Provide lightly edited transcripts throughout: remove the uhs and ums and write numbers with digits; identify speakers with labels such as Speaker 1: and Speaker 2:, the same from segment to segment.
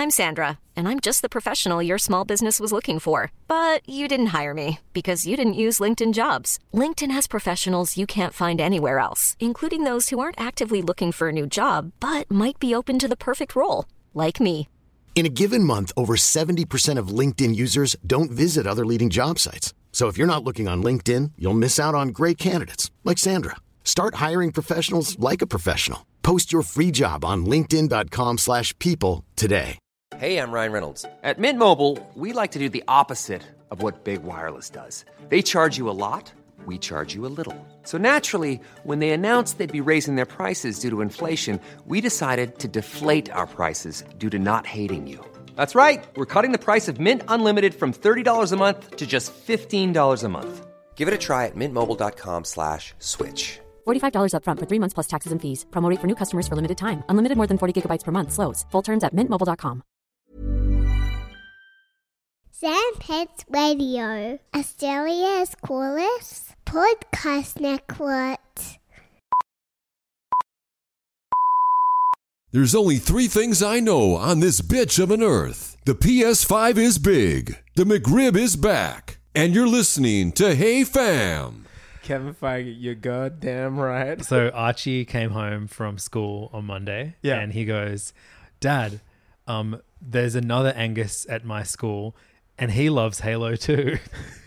Speaker 1: I'm Sandra, and I'm just the professional your small business was looking for. But you didn't hire me because you didn't use LinkedIn Jobs. LinkedIn has professionals you can't find anywhere else, including those who aren't actively looking for a new job, but might be open to the perfect role, like me.
Speaker 2: In a given month, over 70% of LinkedIn users don't visit other leading job sites. So if you're not looking on LinkedIn, you'll miss out on great candidates like Sandra. Start hiring professionals like a professional. Post your free job on linkedin.com/people today.
Speaker 3: Hey, I'm Ryan Reynolds. At Mint Mobile, we like to do the opposite of what Big Wireless does. They charge you a lot, we charge you a little. So naturally, when they announced they'd be raising their prices due to inflation, we decided to deflate our prices due to not hating you. That's right. We're cutting the price of Mint Unlimited from $30 a month to just $15 a month. Give it a try at mintmobile.com/switch.
Speaker 4: $45 up front for 3 months plus taxes and fees. Promo rate for new customers for limited time. Unlimited more than 40 gigabytes per month. Slows full terms at mintmobile.com.
Speaker 5: Sandpets Radio, Australia's coolest podcast network.
Speaker 6: There's only 3 things I know on this bitch of an earth. The PS5 is big, the McRib is back, and you're listening to Hey Fam.
Speaker 7: Kevin Feige, you're goddamn right.
Speaker 8: So Archie came home from school on Monday, and he goes, Dad, there's another Angus at my school, and he loves Halo too.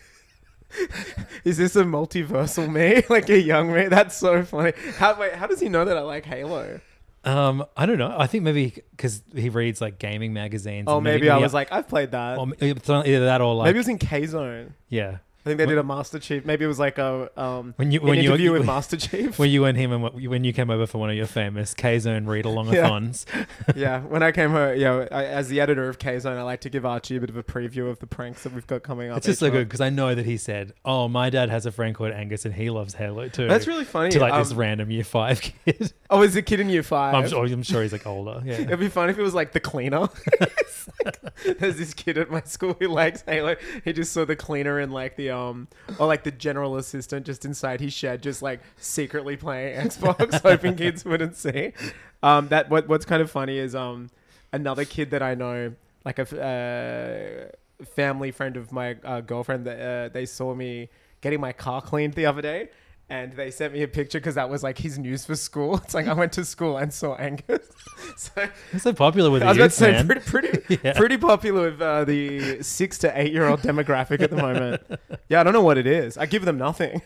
Speaker 7: Is this a multiversal me? Like a young me? That's so funny. How does he know that I like Halo?
Speaker 8: I don't know. I think maybe because he reads like gaming magazines.
Speaker 7: Oh, maybe I was like, I've played that.
Speaker 8: Or either that or like...
Speaker 7: Maybe it was in K-Zone.
Speaker 8: Yeah.
Speaker 7: I think they did a Master Chief. Maybe it was like an
Speaker 8: interview
Speaker 7: with Master Chief.
Speaker 8: When you and him and when you came over for one of your famous K-Zone read-along-a-thons.
Speaker 7: Yeah, when I came home, as the editor of K-Zone, I like to give Archie a bit of a preview of the pranks that we've got coming up.
Speaker 8: It's just so good because I know that he said, "Oh, my dad has a friend called Angus and he loves Halo too."
Speaker 7: That's really funny.
Speaker 8: To like this random Year 5 kid.
Speaker 7: Oh, is a kid in Year 5?
Speaker 8: I'm sure he's like older. Yeah.
Speaker 7: It'd be fun if it was like the cleaner. There's this kid at my school who likes Halo. He just saw the cleaner in like the or like the general assistant just inside his shed, just like secretly playing Xbox, hoping kids wouldn't see. What's kind of funny is another kid that I know, like a family friend of my girlfriend, that they saw me getting my car cleaned the other day. And they sent me a picture because that was like his news for school. It's like I went to school and saw Angus.
Speaker 8: It's so popular with the youth,
Speaker 7: I was about to
Speaker 8: man.
Speaker 7: say pretty popular with the 6 to 8 year old demographic at the moment. Yeah, I don't know what it is. I give them nothing.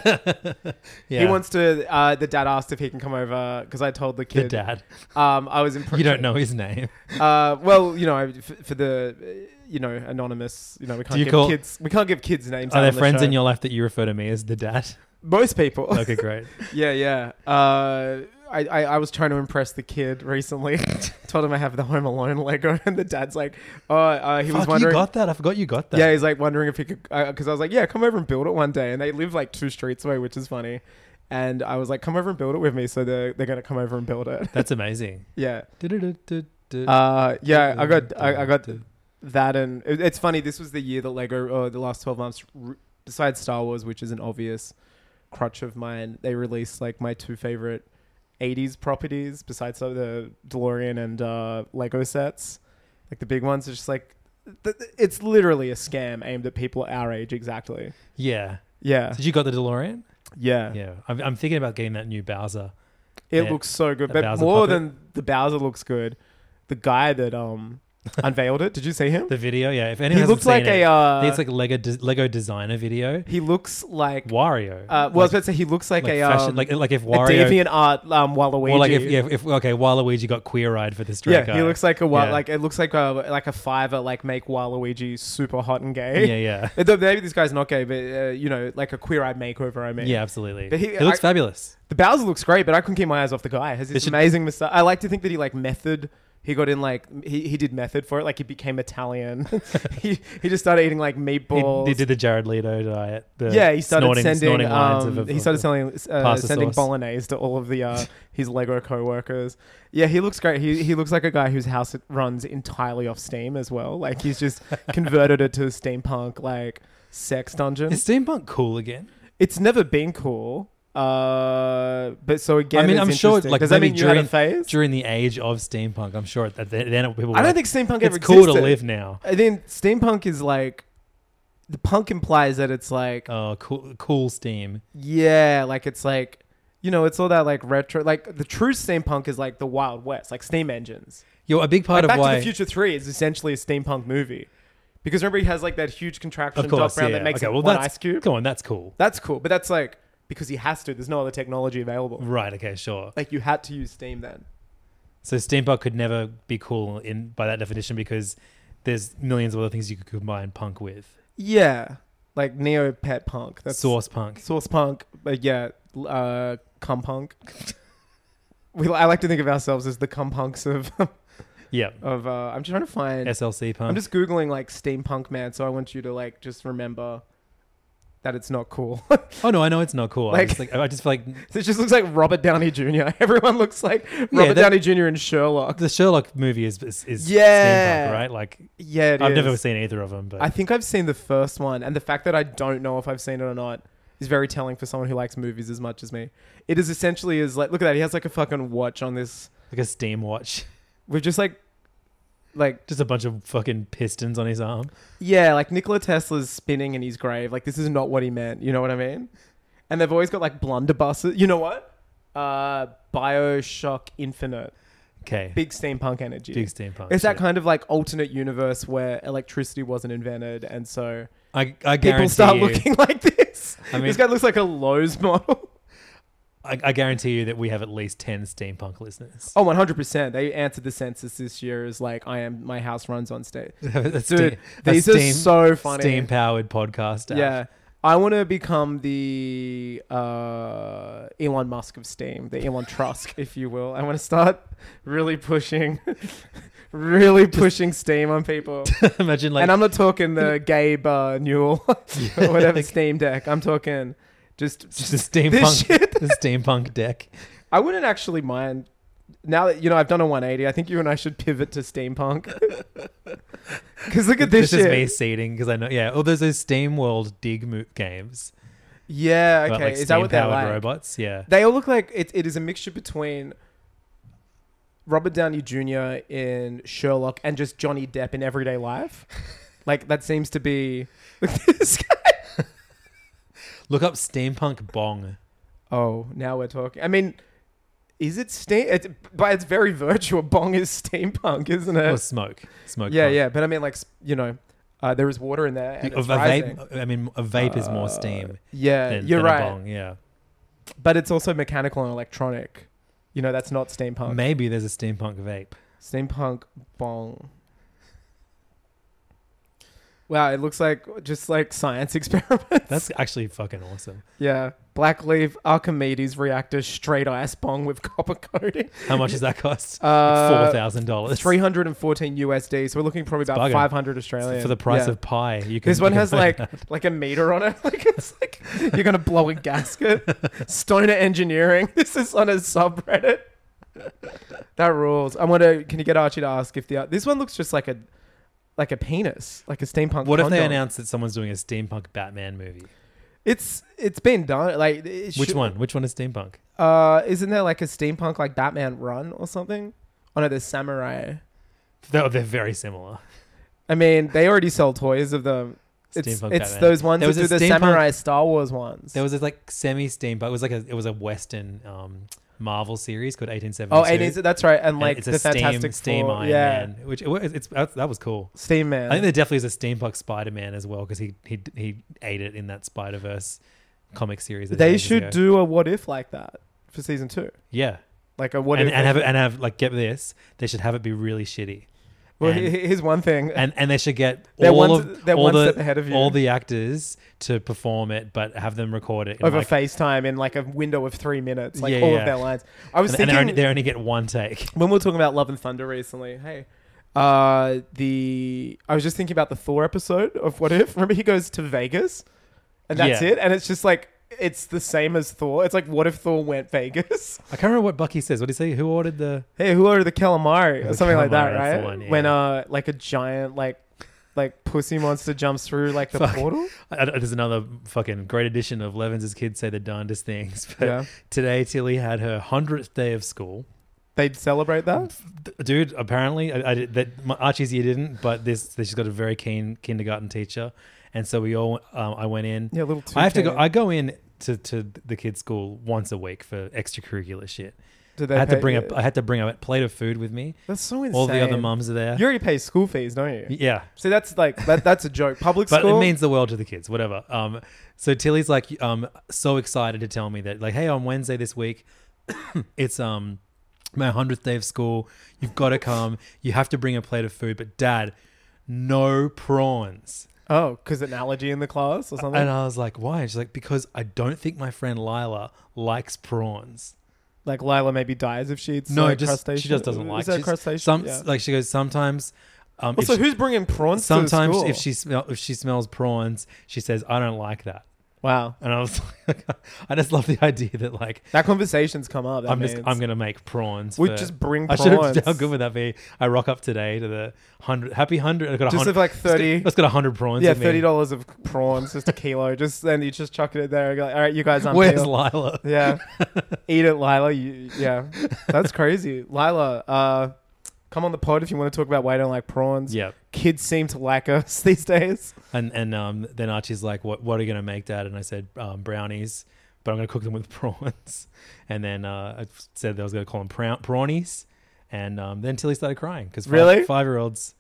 Speaker 7: He wants to. The dad asked if he can come over because I told the kid.
Speaker 8: The dad.
Speaker 7: I was impressed.
Speaker 8: You don't know his name.
Speaker 7: Well, for the. Anonymous. We can't give kids names.
Speaker 8: Are there friends in your life that you refer to me as the dad?
Speaker 7: Most people.
Speaker 8: Okay, great.
Speaker 7: Yeah. I was trying to impress the kid recently. Told him I have the Home Alone Lego, and the dad's like, he was wondering.
Speaker 8: You got that? I forgot you got that.
Speaker 7: Yeah, he's like wondering if he could, because I was like, yeah, come over and build it one day. And they live like 2 streets away, which is funny. And I was like, come over and build it with me. So they're going to come over and build it.
Speaker 8: That's amazing.
Speaker 7: Yeah. I got that, and it's funny. This was the year that Lego, the last 12 months, besides Star Wars, which is an obvious crutch of mine, they released like my 2 favorite 80s properties besides the DeLorean and Lego sets. Like the big ones are just like, it's literally a scam aimed at people our age exactly.
Speaker 8: Yeah.
Speaker 7: Did
Speaker 8: you got the DeLorean?
Speaker 7: Yeah.
Speaker 8: I'm thinking about getting that new Bowser.
Speaker 7: It looks so good, but
Speaker 8: Bowser
Speaker 7: more
Speaker 8: puppet.
Speaker 7: than the Bowser looks good, the guy that unveiled it. Did you see him?
Speaker 8: The video, yeah. If anyone
Speaker 7: he looks like
Speaker 8: it's like a Lego designer video.
Speaker 7: He looks like
Speaker 8: Wario.
Speaker 7: I was about to say he looks like a
Speaker 8: fashion, like if Wario,
Speaker 7: a DeviantArt Waluigi.
Speaker 8: Or like if Waluigi got queer-eyed for this drag guy.
Speaker 7: He looks like like it looks like a Fiverr like make Waluigi super hot and gay.
Speaker 8: Yeah.
Speaker 7: Maybe this guy's not gay, but like a queer-eyed makeover. I mean,
Speaker 8: yeah, absolutely.
Speaker 7: But
Speaker 8: he looks fabulous.
Speaker 7: The Bowser looks great, but I couldn't keep my eyes off the guy. Has this amazing mustache. I like to think that he like method. He got in like he did method for it, like he became Italian. he just started eating like meatballs.
Speaker 8: He did the Jared Leto diet.
Speaker 7: He started sending
Speaker 8: sending
Speaker 7: sending bolognese to all of the his Lego co-workers. Yeah, he looks great. He looks like a guy whose house runs entirely off Steam as well. Like he's just converted it to a steampunk like sex dungeon.
Speaker 8: Is steampunk cool again?
Speaker 7: It's never been cool. But so again,
Speaker 8: I mean,
Speaker 7: it's
Speaker 8: I'm sure.
Speaker 7: interesting.
Speaker 8: Like,
Speaker 7: does that
Speaker 8: maybe
Speaker 7: mean you had a phase?
Speaker 8: during the age of steampunk, I'm sure that then people. Were
Speaker 7: I don't
Speaker 8: like,
Speaker 7: think steampunk ever
Speaker 8: it's cool to
Speaker 7: existed.
Speaker 8: live now.
Speaker 7: I think steampunk is like the punk implies that it's like
Speaker 8: Oh, cool steam.
Speaker 7: yeah, like it's like it's all that like retro. Like the true steampunk is like the Wild West, like steam engines.
Speaker 8: Yo, a big part
Speaker 7: Like
Speaker 8: of
Speaker 7: Back
Speaker 8: why
Speaker 7: to the Future 3 is essentially a steampunk movie. Because remember, he has like that huge contraption
Speaker 8: of course,
Speaker 7: Doc Brown
Speaker 8: yeah.
Speaker 7: that makes
Speaker 8: okay,
Speaker 7: it
Speaker 8: well,
Speaker 7: one
Speaker 8: that's
Speaker 7: ice cube.
Speaker 8: Come on, that's cool.
Speaker 7: That's cool, but that's like because he has to. There's no other technology available.
Speaker 8: Right. Okay. Sure.
Speaker 7: Like you had to use steam then.
Speaker 8: So steampunk could never be cool by that definition because there's millions of other things you could combine punk with.
Speaker 7: Yeah, like neo-pet punk. That's
Speaker 8: Source punk.
Speaker 7: Source punk, but yeah, cum punk. I like to think of ourselves as the cum punks of.
Speaker 8: Yeah.
Speaker 7: I'm trying to find
Speaker 8: SLC punk.
Speaker 7: I'm just googling like steampunk man, so I want you to like just remember that it's not cool.
Speaker 8: Oh no, I know it's not cool.
Speaker 7: Like-
Speaker 8: I just feel like
Speaker 7: It just looks like Robert Downey Jr. Everyone looks like Robert Downey Jr. in Sherlock.
Speaker 8: the Sherlock movie is
Speaker 7: Yeah.
Speaker 8: steampunk, right? Like
Speaker 7: Yeah,
Speaker 8: I've never seen either of them, but
Speaker 7: I think I've seen the first one, and the fact that I don't know if I've seen it or not is very telling for someone who likes movies as much as me. It is essentially like look at that. He has like a fucking watch on this.
Speaker 8: like a steam watch.
Speaker 7: We've just like
Speaker 8: Just a bunch of fucking pistons on his arm.
Speaker 7: yeah, like Nikola Tesla's spinning in his grave. Like this is not what he meant. You know what I mean? And they've always got like blunderbusses. You know what? BioShock Infinite.
Speaker 8: Okay.
Speaker 7: Big steampunk energy.
Speaker 8: Big steampunk.
Speaker 7: It's that
Speaker 8: shit.
Speaker 7: kind of like alternate universe where electricity wasn't invented, and so
Speaker 8: I
Speaker 7: people
Speaker 8: guarantee
Speaker 7: start
Speaker 8: you,
Speaker 7: looking like this.
Speaker 8: I mean-
Speaker 7: this guy looks like a Lowe's model.
Speaker 8: I guarantee you that we have at least 10 steampunk listeners.
Speaker 7: Oh, 100%. They answered the census this year as like, my house runs on stage.
Speaker 8: That's
Speaker 7: Dude, these are so funny.
Speaker 8: Steam powered podcast. App.
Speaker 7: Yeah. I want to become the Elon Musk of Steam, the Elon Trusk, if you will. I want to start really pushing Steam on people.
Speaker 8: Imagine like,
Speaker 7: And I'm not talking the Gabe Newell or whatever Steam Deck. I'm talking just
Speaker 8: a
Speaker 7: this
Speaker 8: steampunk,
Speaker 7: shit.
Speaker 8: the steampunk deck.
Speaker 7: I wouldn't actually mind. Now that I've done a 180, I think you and I should pivot to steampunk. Because look at this shit.
Speaker 8: Is me seeding because I know. Yeah. Oh, there's those Steam World Dig games.
Speaker 7: Yeah.
Speaker 8: About,
Speaker 7: Okay.
Speaker 8: like,
Speaker 7: Is that what they're
Speaker 8: steam-powered
Speaker 7: like?
Speaker 8: robots? Yeah.
Speaker 7: They all look like it is a mixture between Robert Downey Jr. in Sherlock and just Johnny Depp in everyday life. Like that seems to be. Look at this guy.
Speaker 8: Look up steampunk bong.
Speaker 7: Oh, now we're talking. I mean, is it steam? By its very virtue, a bong is steampunk, isn't it?
Speaker 8: Or smoke. Smoke.
Speaker 7: Yeah,
Speaker 8: punk.
Speaker 7: yeah. But I mean, like, there is water in there. And
Speaker 8: A
Speaker 7: it's rising.
Speaker 8: vape. I mean, a vape is more steam.
Speaker 7: Yeah,
Speaker 8: Than,
Speaker 7: you're
Speaker 8: than
Speaker 7: right.
Speaker 8: A bong, yeah.
Speaker 7: But it's also mechanical and electronic. That's not steampunk.
Speaker 8: Maybe there's a steampunk vape.
Speaker 7: Steampunk bong. Wow, it looks like just like science experiments.
Speaker 8: That's actually fucking awesome.
Speaker 7: yeah. Blackleaf Archimedes reactor straight ice bong with copper coating.
Speaker 8: How much does that cost?
Speaker 7: $4,000.
Speaker 8: $4,000.
Speaker 7: $314 USD. So we're looking probably about
Speaker 8: bargain.
Speaker 7: 500 Australian.
Speaker 8: For the price
Speaker 7: Yeah.
Speaker 8: of pie. You can,
Speaker 7: This one
Speaker 8: you can
Speaker 7: has
Speaker 8: find that.
Speaker 7: like a meter on it. Like it's like you're gonna blow a gasket. Stoner Engineering. This is on a subreddit. That rules. Can you get Archie to ask if this one looks just like a penis, like a steampunk.
Speaker 8: What if they
Speaker 7: condom.
Speaker 8: announce that someone's doing a steampunk Batman movie?
Speaker 7: It's been done. Like
Speaker 8: Which one? Which one is steampunk?
Speaker 7: Isn't there like a steampunk like Batman Run or something? Oh no, there's Samurai.
Speaker 8: They're very similar.
Speaker 7: I mean, they already sell toys of them. It's
Speaker 8: Steampunk
Speaker 7: it's
Speaker 8: Batman.
Speaker 7: those ones
Speaker 8: There
Speaker 7: that
Speaker 8: was
Speaker 7: do
Speaker 8: a
Speaker 7: the
Speaker 8: steampunk-
Speaker 7: Samurai Star Wars ones.
Speaker 8: There was this like semi-steampunk. It was a Western Marvel series called 1872.
Speaker 7: Oh, 18, that's right. And
Speaker 8: And
Speaker 7: like
Speaker 8: it's
Speaker 7: the
Speaker 8: a
Speaker 7: Fantastic
Speaker 8: steam
Speaker 7: Four.
Speaker 8: Iron
Speaker 7: Yeah.
Speaker 8: Man, which that was cool.
Speaker 7: Steam Man.
Speaker 8: I think there definitely is a steampunk Spider-Man as well because he ate it in that Spider-Verse comic series. that
Speaker 7: They
Speaker 8: ages
Speaker 7: should
Speaker 8: ago.
Speaker 7: do a what if like that for season 2.
Speaker 8: Yeah,
Speaker 7: Like a what
Speaker 8: and
Speaker 7: if.
Speaker 8: have like get this. They should have it be really shitty.
Speaker 7: Well,
Speaker 8: and,
Speaker 7: here's one thing.
Speaker 8: and they should get
Speaker 7: They're
Speaker 8: all
Speaker 7: one step ahead of you.
Speaker 8: all the actors to perform it, but have them record it in
Speaker 7: over
Speaker 8: like,
Speaker 7: FaceTime in like a window of 3 minutes, like
Speaker 8: Yeah,
Speaker 7: all
Speaker 8: yeah.
Speaker 7: of their lines. I was
Speaker 8: and
Speaker 7: thinking
Speaker 8: they only get one take.
Speaker 7: when we were talking about Love and Thunder recently. Hey, I was just thinking about the Thor episode of What If. Remember, he goes to Vegas, and that's
Speaker 8: Yeah.
Speaker 7: it. And it's just like it's the same as Thor. It's like what if Thor went Vegas?
Speaker 8: I can't remember what Bucky says. What did he say? Who ordered the?
Speaker 7: Hey, who ordered the calamari or
Speaker 8: The
Speaker 7: something like that,
Speaker 8: calamari, that's
Speaker 7: right?
Speaker 8: the one, yeah.
Speaker 7: When like a giant like like pussy monster jumps through like the portal.
Speaker 8: There's another fucking great edition of Levins' kids say the darndest things. But
Speaker 7: Yeah.
Speaker 8: today Tilly had her 100th day of school.
Speaker 7: They'd celebrate that.
Speaker 8: Dude, apparently Archie's year didn't, but she's got a very keen kindergarten teacher, and so we all I went in.
Speaker 7: Yeah, a little.
Speaker 8: I have to go. I go in to the kids' school once a week for extracurricular shit. I had to bring a plate of food with me.
Speaker 7: That's so insane.
Speaker 8: All the other mums are there.
Speaker 7: You already pay school fees, don't you?
Speaker 8: Yeah.
Speaker 7: See, that's like that's a joke. Public
Speaker 8: but
Speaker 7: school.
Speaker 8: it means the world to the kids. Whatever. So Tilly's like so excited to tell me that like, hey, on Wednesday this week, it's my 100th day of school. You've got to come. You have to bring a plate of food. But Dad, no prawns.
Speaker 7: Oh, because an allergy in the class or something?
Speaker 8: And I was like, why? She's like, because I don't think my friend Lila likes prawns.
Speaker 7: Like Lila maybe dies if she eats crustacean?
Speaker 8: She just doesn't like
Speaker 7: Is that crustacean? Yeah.
Speaker 8: Like she goes, sometimes...
Speaker 7: also, who's bringing prawns to
Speaker 8: sometimes
Speaker 7: school?
Speaker 8: if she smells prawns, she says, I don't like that.
Speaker 7: Wow.
Speaker 8: And I was like, I just love the idea that like
Speaker 7: that conversation's come up.
Speaker 8: I'm gonna make prawns.
Speaker 7: We just bring prawns.
Speaker 8: How good would that be? I rock up today to the 100 happy 100. I got
Speaker 7: just
Speaker 8: 100,
Speaker 7: like 30.
Speaker 8: Let's get 100 prawns.
Speaker 7: Yeah, $30 of prawns, just a kilo. Just then you just chuck it in there. And go like, all right, you guys.
Speaker 8: Where's Lila?
Speaker 7: Yeah, eat it, Lila. Yeah, that's crazy, Lila. Come on the pod if you want to talk about why I don't like prawns.
Speaker 8: Yeah.
Speaker 7: Kids seem to like us these days.
Speaker 8: And then Archie's like, what are you going to make, Dad? And I said, brownies, but I'm going to cook them with prawns. And then I said that I was going to call them prawnies. And then Tilly started crying because
Speaker 7: really?
Speaker 8: 5-year-olds,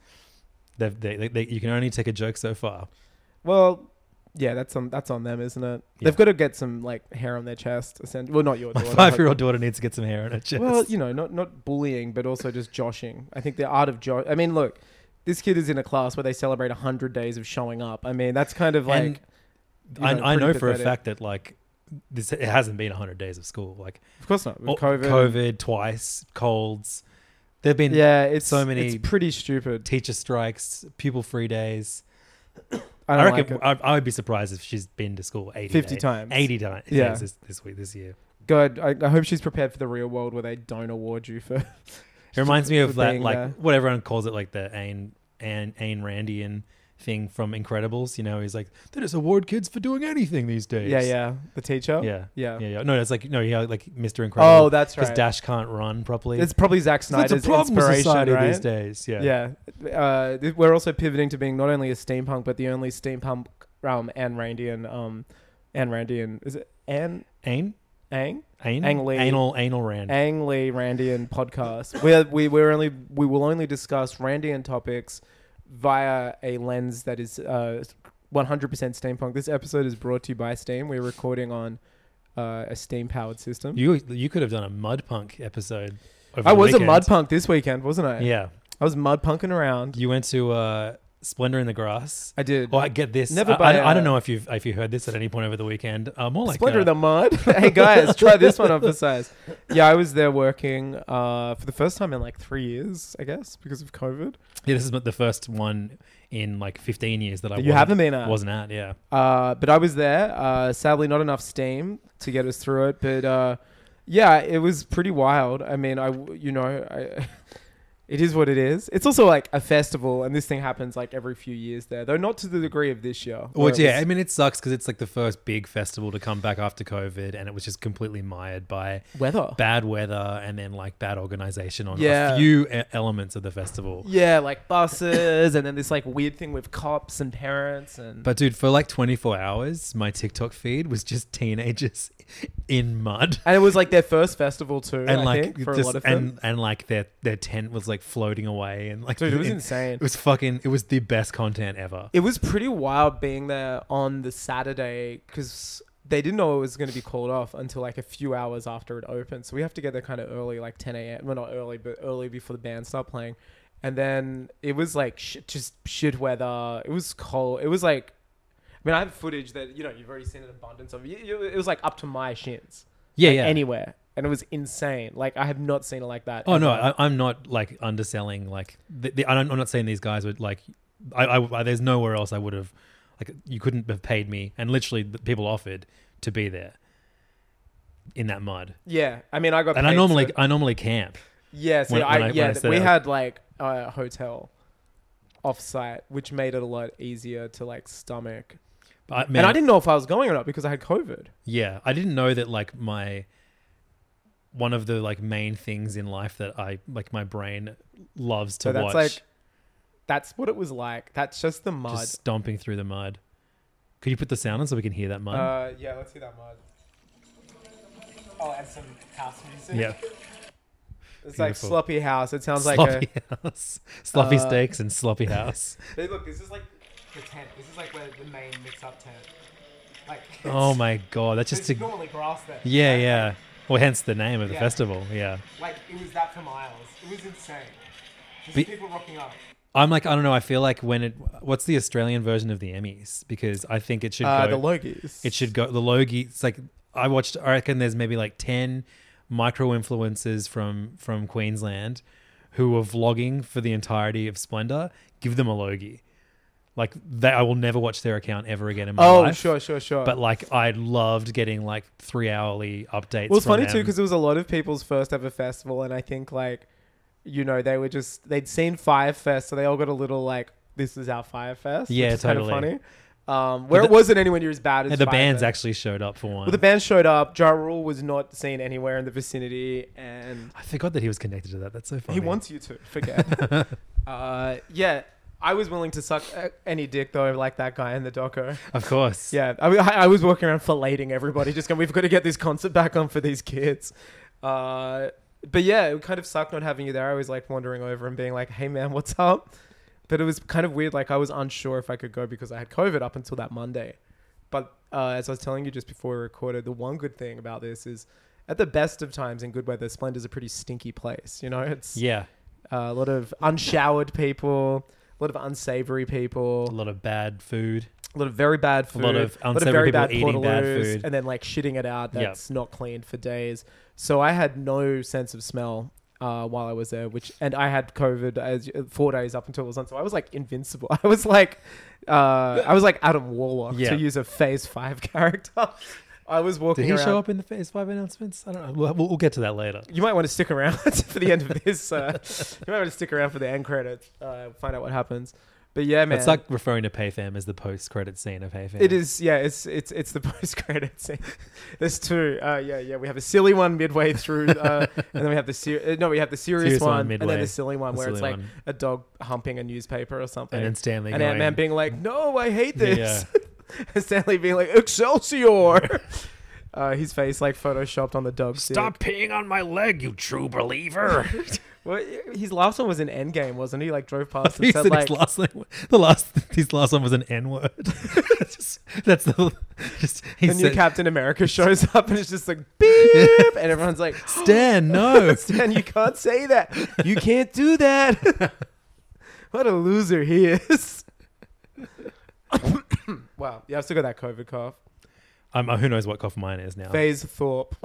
Speaker 8: you can only take a joke so far.
Speaker 7: Well, yeah, that's on them, isn't it? Yeah. They've got to get some like hair on their chest. Well, not your daughter.
Speaker 8: My 5-year-old daughter needs to get some hair on her chest.
Speaker 7: Well, not bullying, but also just joshing. I think the art of josh. I mean, look, this kid is in a class where they celebrate 100 days of showing up. I mean, that's kind of like.
Speaker 8: I know for a fact that like it hasn't been 100 days of school. Like,
Speaker 7: of course not. With
Speaker 8: COVID twice, colds. There've been
Speaker 7: it's
Speaker 8: so many.
Speaker 7: It's pretty stupid.
Speaker 8: Teacher strikes, pupil-free days.
Speaker 7: I
Speaker 8: reckon I would be surprised if she's been to school 50
Speaker 7: times.
Speaker 8: 80 times
Speaker 7: yeah.
Speaker 8: this year.
Speaker 7: God, I hope she's prepared for the real world where they don't award you for.
Speaker 8: It reminds me of that, like
Speaker 7: there.
Speaker 8: what everyone calls it, like the Ayn Randian thing from Incredibles. You know, he's like, they just award kids for doing anything these days.
Speaker 7: Yeah. The teacher.
Speaker 8: Yeah. No, it's like like Mr. Incredible.
Speaker 7: Oh, that's right.
Speaker 8: Because Dash can't run properly.
Speaker 7: It's probably Zack Snyder's inspiration, right?
Speaker 8: These days. Yeah.
Speaker 7: We're also pivoting to being not only a steampunk, but the only steampunk Ayn Randian. Is it Ayn? Ang Lee.
Speaker 8: Anal Rand.
Speaker 7: Ang Lee Randian podcast. we will only discuss Randian topics via a lens that is 100% steampunk. This episode is brought to you by Steam. We're recording on a steam-powered system.
Speaker 8: You could have done a mudpunk episode.
Speaker 7: I was a mudpunk this weekend, wasn't I?
Speaker 8: Yeah.
Speaker 7: I was mudpunking around.
Speaker 8: You went to Splendor in the Grass.
Speaker 7: I did.
Speaker 8: Well, I get this.
Speaker 7: Never
Speaker 8: I don't know if you heard this at any point over the weekend. More like
Speaker 7: Splendor in the Mud. Hey guys, try this one on for size. Yeah, I was there working for the first time in like 3 years, I guess, because of COVID.
Speaker 8: Yeah, this is the first one in like 15 years that wasn't at. Yeah.
Speaker 7: But I was there. Sadly, not enough steam to get us through it. But yeah, it was pretty wild. I mean, it is what it is. It's also like a festival, and this thing happens like every few years there, though not to the degree of this year.
Speaker 8: Well, yeah, I mean, it sucks because it's like the first big festival to come back after COVID, and it was just completely mired by bad weather, and then like bad organization on a few elements of the festival.
Speaker 7: Yeah, like buses, and then this like weird thing with cops and parents.
Speaker 8: But dude, for like 24 hours, my TikTok feed was just teenagers in mud,
Speaker 7: and it was like their first festival too.
Speaker 8: And
Speaker 7: I think, for a lot of them,
Speaker 8: and like their tent was like floating away, and like
Speaker 7: dude, it was insane.
Speaker 8: It was the best content ever.
Speaker 7: It was pretty wild being there on the Saturday because they didn't know it was going to be called off until like a few hours after it opened. So we have to get there kind of early, like 10 a.m. Well, not early, but early before the band start playing. And then it was like just shit weather. It was cold. It was like, I mean, I have footage that you've already seen an abundance of. It was like up to my shins.
Speaker 8: Yeah,
Speaker 7: like
Speaker 8: yeah.
Speaker 7: Anywhere. And it was insane. Like, I have not seen it like that.
Speaker 8: Oh, no, I'm not, like, underselling. Like, I'm not saying these guys would, like... there's nowhere else I would have... Like, you couldn't have paid me. And literally, the people offered to be there. In that mud.
Speaker 7: Yeah. I mean, I got
Speaker 8: and
Speaker 7: paid
Speaker 8: I normally camp.
Speaker 7: Yeah, so we had, like, a hotel. off-site, which made it a lot easier to like stomach.
Speaker 8: Man,
Speaker 7: And I didn't know if I was going or not because I had COVID.
Speaker 8: Yeah, I didn't know that like one of the like main things in life that I like my brain loves to
Speaker 7: So that's
Speaker 8: watch.
Speaker 7: like, that's what it was like. That's just the mud.
Speaker 8: Just stomping through the mud. Could you put the sound on so we can hear that mud?
Speaker 7: Yeah, let's hear that mud. Oh, and some house music.
Speaker 8: Yeah.
Speaker 7: It's like
Speaker 8: Beautiful.
Speaker 7: sloppy house. It sounds
Speaker 8: Sloppy
Speaker 7: like
Speaker 8: house. Sloppy steaks and sloppy house.
Speaker 7: Hey, look, this is like the tent. This is like where the main mix-up tent. Like,
Speaker 8: Oh my god, that's just
Speaker 7: there's
Speaker 8: to,
Speaker 7: normally grass there.
Speaker 8: yeah,
Speaker 7: right?
Speaker 8: yeah. Well, hence the name of the
Speaker 7: Yeah.
Speaker 8: festival. Yeah.
Speaker 7: Like, it was that for miles. It was insane. Just
Speaker 8: Be-
Speaker 7: people rocking up.
Speaker 8: I'm like, I don't know. I feel like what's the Australian version of the Emmys? Because I think it should go.
Speaker 7: The Logies.
Speaker 8: It should go the Logie. It's like I reckon there's maybe like 10 micro influencers from Queensland who were vlogging for the entirety of Splendor. Give them a Logie. Like I will never watch their account ever again in my life.
Speaker 7: Oh, sure.
Speaker 8: But like I loved getting like 3-hourly updates.
Speaker 7: Well, it's
Speaker 8: from
Speaker 7: funny
Speaker 8: them.
Speaker 7: too because it was a lot of people's first ever festival, and I think like, you know, they'd seen Firefest, so they all got a little like, this is our Firefest.
Speaker 8: Yeah,
Speaker 7: which is
Speaker 8: totally.
Speaker 7: Kind of funny. Where it wasn't anywhere near as bad as
Speaker 8: and the bands
Speaker 7: Firefest.
Speaker 8: actually showed up for one.
Speaker 7: Well, the band showed up. Ja Rule was not seen anywhere in the vicinity, and
Speaker 8: I forgot that he was connected to that. That's so funny.
Speaker 7: he wants you to forget. Yeah, I was willing to suck any dick though, like that guy in the doco.
Speaker 8: Of course.
Speaker 7: Yeah, I was walking around filleting everybody, just going, we've got to get this concert back on for these kids. But yeah, it kind of sucked not having you there. I was like wandering over and being like, hey man, what's up? But it was kind of weird. Like I was unsure if I could go because I had COVID up until that Monday. But as I was telling you just before we recorded, the one good thing about this is at the best of times in good weather, Splendor's a pretty stinky place. You know, it's
Speaker 8: Yeah.
Speaker 7: a lot of unshowered people, a lot of unsavory people,
Speaker 8: A lot of bad food.
Speaker 7: a lot of very bad food,
Speaker 8: A lot of unsavory
Speaker 7: very
Speaker 8: people
Speaker 7: bad
Speaker 8: eating bad
Speaker 7: portaloos,
Speaker 8: food.
Speaker 7: and then like shitting it out
Speaker 8: Yep.
Speaker 7: that's not cleaned for days. So I had no sense of smell while I was there, and I had COVID as 4 days up until it was on. So I was like invincible. I was like Adam Warlock,
Speaker 8: Yeah.
Speaker 7: to use a Phase 5 character. I was walking
Speaker 8: Did he
Speaker 7: around.
Speaker 8: show up in the Phase 5 announcements? I don't know. We'll get to that later.
Speaker 7: You might want to stick around for the end of this. You might want to stick around for the end credits. Find out what happens. But yeah, man.
Speaker 8: It's like referring to Payfam as the post-credit scene of Payfam.
Speaker 7: It is, yeah. It's the post-credit scene. There's two. Yeah. We have a silly one midway through, and then we have we have the serious one, and
Speaker 8: midway.
Speaker 7: then the silly one
Speaker 8: The
Speaker 7: where it's
Speaker 8: silly
Speaker 7: like
Speaker 8: one.
Speaker 7: a dog humping a newspaper or something,
Speaker 8: And then Stanley
Speaker 7: and
Speaker 8: going-
Speaker 7: Ant-Man being like, "No, I hate this."
Speaker 8: Yeah.
Speaker 7: And Stanley being like, "Excelsior." His face like photoshopped on the dog's dick.
Speaker 8: peeing on my leg, you true believer.
Speaker 7: Well, his last one was an Endgame, wasn't he? Like drove past
Speaker 8: He
Speaker 7: and
Speaker 8: said
Speaker 7: said like,
Speaker 8: his last one was an N-word. That's the
Speaker 7: the new Captain America shows up and it's just like beep, and everyone's like,
Speaker 8: Stan, no.
Speaker 7: Stan, you can't say that. You can't do that. What a loser he is. Wow. Yeah, I've still got that COVID cough.
Speaker 8: Who knows what cough mine is now?
Speaker 7: Phase Thorpe.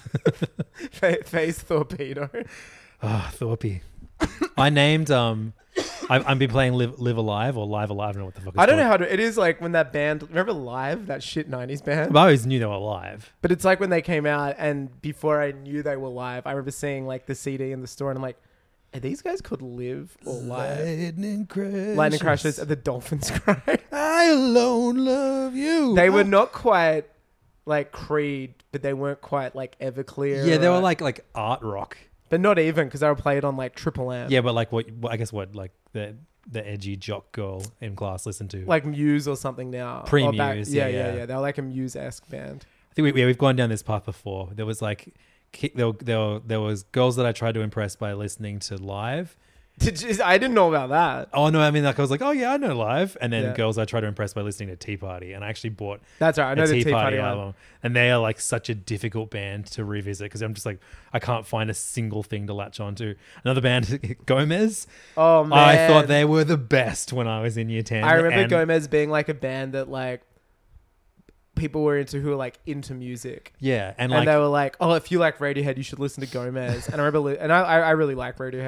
Speaker 7: Phase Torpedo.
Speaker 8: Thorpe. I named I've been playing Live Alive or Live Alive. I don't know what the fuck it's
Speaker 7: I don't know
Speaker 8: called.
Speaker 7: how to. It is like when that band. Remember Live, that shit 90s band?
Speaker 8: I always knew they were live.
Speaker 7: But it's like when they came out, and before I knew they were live, I remember seeing like the CD in the store, and I'm like, are these guys called Live or Live? Lightning Crashes and the Dolphins Cry.
Speaker 8: I alone love you.
Speaker 7: They were not quite like Creed, but they weren't quite like Everclear.
Speaker 8: Yeah, they were
Speaker 7: or-
Speaker 8: like art rock.
Speaker 7: but not even because they were played on like Triple M.
Speaker 8: Yeah, but like what I guess what like the edgy jock girl in class listened to.
Speaker 7: like Muse or something now.
Speaker 8: Pre-Muse,
Speaker 7: Or back-
Speaker 8: yeah.
Speaker 7: yeah. They were like a Muse-esque band.
Speaker 8: I think we've gone down this path before. There was like there was girls that I tried to impress by listening to Live.
Speaker 7: I didn't know about that.
Speaker 8: Oh no, I mean like I was like, oh yeah, I know Live, and then
Speaker 7: Yeah.
Speaker 8: girls I tried to impress by listening to Tea Party, and I actually bought
Speaker 7: That's right. I know
Speaker 8: a
Speaker 7: the
Speaker 8: Tea Party
Speaker 7: one.
Speaker 8: album, and they are like such a difficult band to revisit because I'm just like I can't find a single thing to latch onto. Another band, Gomez.
Speaker 7: Oh man,
Speaker 8: I thought they were the best when I was in year 10.
Speaker 7: I remember
Speaker 8: and-
Speaker 7: Gomez being like a band that like people were into who were like into music.
Speaker 8: Yeah, and
Speaker 7: And
Speaker 8: like
Speaker 7: they were like, "Oh, if you like Radiohead, you should listen to Gomez." And I remember, and I really like Radiohead.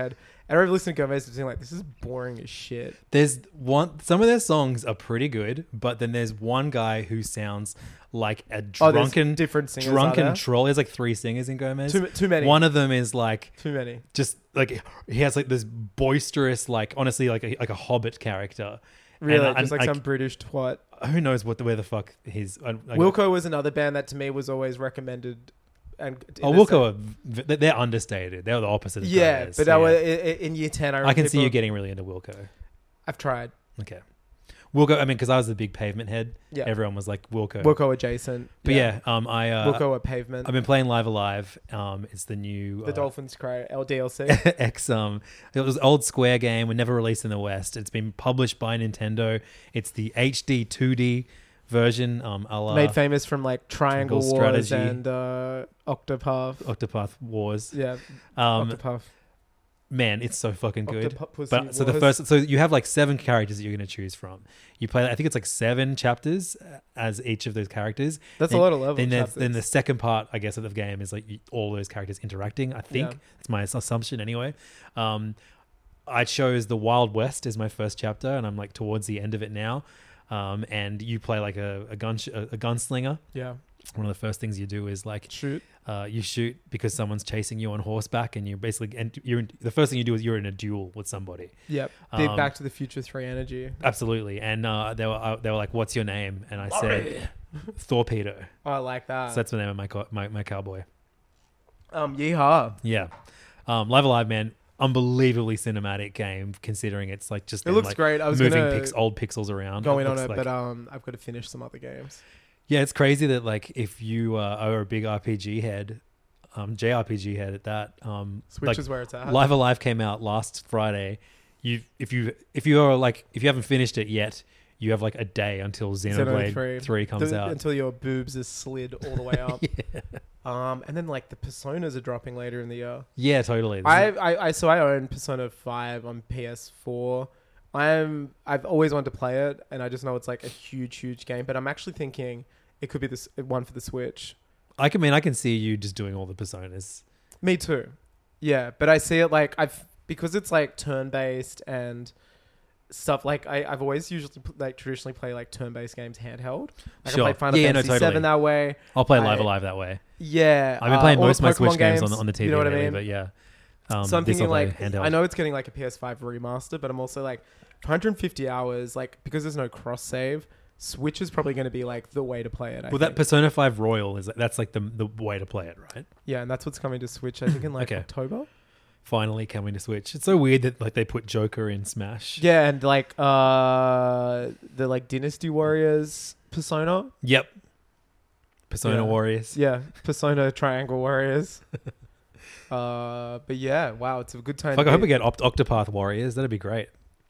Speaker 7: I remember listening to Gomez and being like, this is boring as shit.
Speaker 8: Some of their songs are pretty good, but then there's one guy who sounds like a drunken troll. There's like 3 singers in Gomez.
Speaker 7: Too many.
Speaker 8: One of them is like
Speaker 7: too many.
Speaker 8: Just like he has like this boisterous, like honestly like a Hobbit character.
Speaker 7: Really,
Speaker 8: and,
Speaker 7: just like some British twat.
Speaker 8: Who knows where the fuck his
Speaker 7: Wilco was another band that to me was always recommended. And
Speaker 8: Wilco, they're understated. They're the opposite of Gomez.
Speaker 7: But in year 10,
Speaker 8: I can see you getting really into Wilco.
Speaker 7: I've tried.
Speaker 8: Okay. Wilco, I mean, because I was the big Pavement head. Yeah. Everyone was like Wilco.
Speaker 7: Wilco adjacent.
Speaker 8: But
Speaker 7: Wilco at Pavement.
Speaker 8: I've been playing Live Alive. It's the new...
Speaker 7: The Dolphins Cry DLC.
Speaker 8: It was an old Square game. We never released in the West. It's been published by Nintendo. It's the HD 2D version.
Speaker 7: Made famous from like Triangle Wars
Speaker 8: Strategy.
Speaker 7: And
Speaker 8: Octopath Wars.
Speaker 7: Yeah. Octopath.
Speaker 8: Man, it's so fucking good. So you have like 7 characters that you're going to choose from. You play, I think it's like 7 chapters as each of those characters.
Speaker 7: That's a lot of levels.
Speaker 8: Then the second part, I guess, of the game is like all those characters interacting. I think that's my assumption anyway. I chose the Wild West as my first chapter, and I'm like towards the end of it now. And you play like a gunslinger.
Speaker 7: Yeah.
Speaker 8: One of the first things you do is like
Speaker 7: shoot.
Speaker 8: You shoot because someone's chasing you on horseback, and the first thing you do is you're in a duel with somebody.
Speaker 7: Yep. Big Back to the Future 3 energy.
Speaker 8: Absolutely. And they were like, "What's your name?" And I said, "Thorpedo."
Speaker 7: Oh, I like that.
Speaker 8: So that's the name of my cowboy.
Speaker 7: Yeehaw.
Speaker 8: Yeah. Live Alive, man. Unbelievably cinematic game, considering it's like just
Speaker 7: it looks like great. I was
Speaker 8: moving old pixels around.
Speaker 7: Going on it, but I've got to finish some other games.
Speaker 8: Yeah, it's crazy that like if you are a big RPG head, JRPG head at that,
Speaker 7: Switch is where it's at.
Speaker 8: Live Alive came out last Friday. If you haven't finished it yet, you have like a day until Xenoblade 3 comes out.
Speaker 7: Until your boobs is slid all the way up. And then like the Personas are dropping later in the year.
Speaker 8: Yeah, totally.
Speaker 7: I own Persona 5 on PS4. I've always wanted to play it, and I just know it's like a huge game. But I'm actually thinking it could be this one for the Switch.
Speaker 8: I can see you just doing all the Personas.
Speaker 7: Me too. Yeah, but I see it like because it's like turn-based and stuff. Like I've always traditionally play like turn-based games handheld. Like
Speaker 8: sure.
Speaker 7: I played Final Fantasy 7 that way.
Speaker 8: I'll play Live Alive that way.
Speaker 7: Yeah,
Speaker 8: I've been playing most of my Switch
Speaker 7: games
Speaker 8: on the TV. You know what I mean? But yeah.
Speaker 7: So I'm thinking like
Speaker 8: handheld.
Speaker 7: I know it's getting like a PS5 remaster, but I'm also like 150 hours. Like because there's no cross save. Switch is probably going to be like the way to play it.
Speaker 8: That Persona 5 Royal that's like the way to play it, right?
Speaker 7: Yeah, and that's what's coming to Switch. I think in like October.
Speaker 8: Finally coming to Switch. It's so weird that like they put Joker in Smash.
Speaker 7: Yeah, and like the like Dynasty Warriors Persona.
Speaker 8: Yep. Persona Warriors.
Speaker 7: Yeah, Persona Triangle Warriors. But yeah, wow, it's a good time.
Speaker 8: Fuck, I hope we get Octopath Warriors. That'd be great.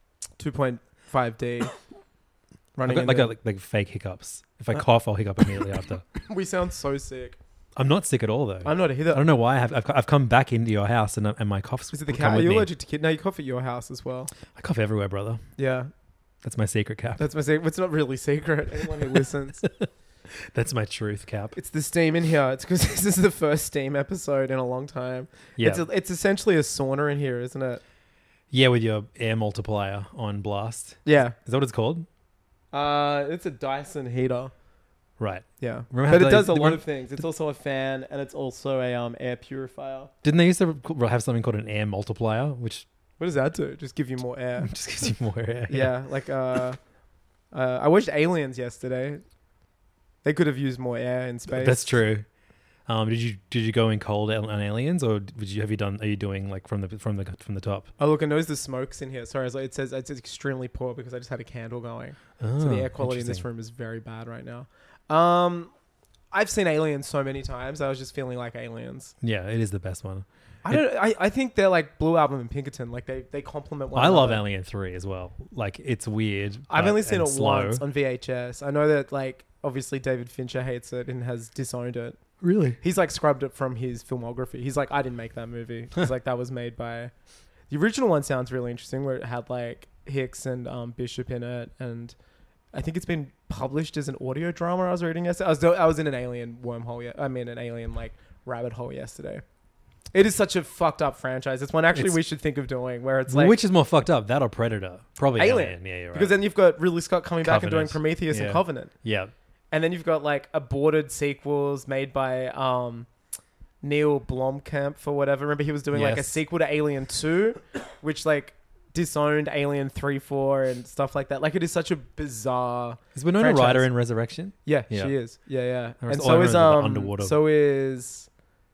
Speaker 7: 2.5D. Running
Speaker 8: I got like fake hiccups. If I cough, I'll hiccup immediately after.
Speaker 7: We sound so sick.
Speaker 8: I'm not sick at all though.
Speaker 7: I'm not either.
Speaker 8: I don't know why. I've come back into your house and my cough's.
Speaker 7: Is it the cat? Are you allergic to kid? No, you cough at your house as well.
Speaker 8: I cough everywhere, brother.
Speaker 7: Yeah.
Speaker 8: That's my secret, Cap.
Speaker 7: That's my secret. It's not really secret. Anyone who listens.
Speaker 8: That's my truth, Cap.
Speaker 7: It's the steam in here. It's because this is the first steam episode in a long time. Yeah. It's essentially a sauna in here, isn't it?
Speaker 8: Yeah, with your air multiplier on blast.
Speaker 7: Yeah.
Speaker 8: Is that what it's called?
Speaker 7: It's a Dyson heater.
Speaker 8: Right.
Speaker 7: Yeah. But it does a lot of things. It's also a fan, and it's also a air purifier.
Speaker 8: Didn't they used to have something called an air multiplier? Which
Speaker 7: what does that do? Just give you more air.
Speaker 8: Just gives you more air.
Speaker 7: Yeah. Like I watched Aliens yesterday. They could have used more air in space.
Speaker 8: That's true. Did you go in cold on Aliens, or are you doing like from the top?
Speaker 7: Oh look, I noticed the smoke's in here. Sorry, it says it's extremely poor because I just had a candle going. So the air quality in this room is very bad right now. I've seen Aliens so many times. I was just feeling like Aliens.
Speaker 8: Yeah, it is the best one.
Speaker 7: I think they're like Blue Album and Pinkerton. Like they complement one another.
Speaker 8: I love Alien 3 as well. Like it's weird.
Speaker 7: I've only seen it once on VHS. I know that like obviously David Fincher hates it and has disowned it.
Speaker 8: Really?
Speaker 7: He's like scrubbed it from his filmography. He's like, I didn't make that movie. He's like, that was made by... The original one sounds really interesting where it had like Hicks and Bishop in it. And I think it's been published as an audio drama I was reading yesterday. I was in an alien wormhole. An alien like rabbit hole yesterday. It is such a fucked up franchise. It's one actually
Speaker 8: It's-
Speaker 7: we should think of doing where it's like
Speaker 8: Which is more fucked up, that or Predator? Probably
Speaker 7: Alien.
Speaker 8: Yeah, you're right.
Speaker 7: Because then you've got Ridley Scott coming back and doing
Speaker 8: Covenant.
Speaker 7: Prometheus and
Speaker 8: Yeah.
Speaker 7: Covenant.
Speaker 8: Yeah.
Speaker 7: And then you've got like aborted sequels made by Neil Blomkamp or whatever. Remember he was doing like a
Speaker 8: Yes.
Speaker 7: sequel to Alien 2, which like disowned Alien 3, 4 and stuff like that. Like it is such a bizarre
Speaker 8: Is Winona
Speaker 7: franchise.
Speaker 8: Ryder in Resurrection?
Speaker 7: Yeah,
Speaker 8: Yeah.
Speaker 7: she is. Yeah.
Speaker 8: Or
Speaker 7: And
Speaker 8: is-
Speaker 7: so
Speaker 8: or
Speaker 7: is
Speaker 8: the underwater-
Speaker 7: so is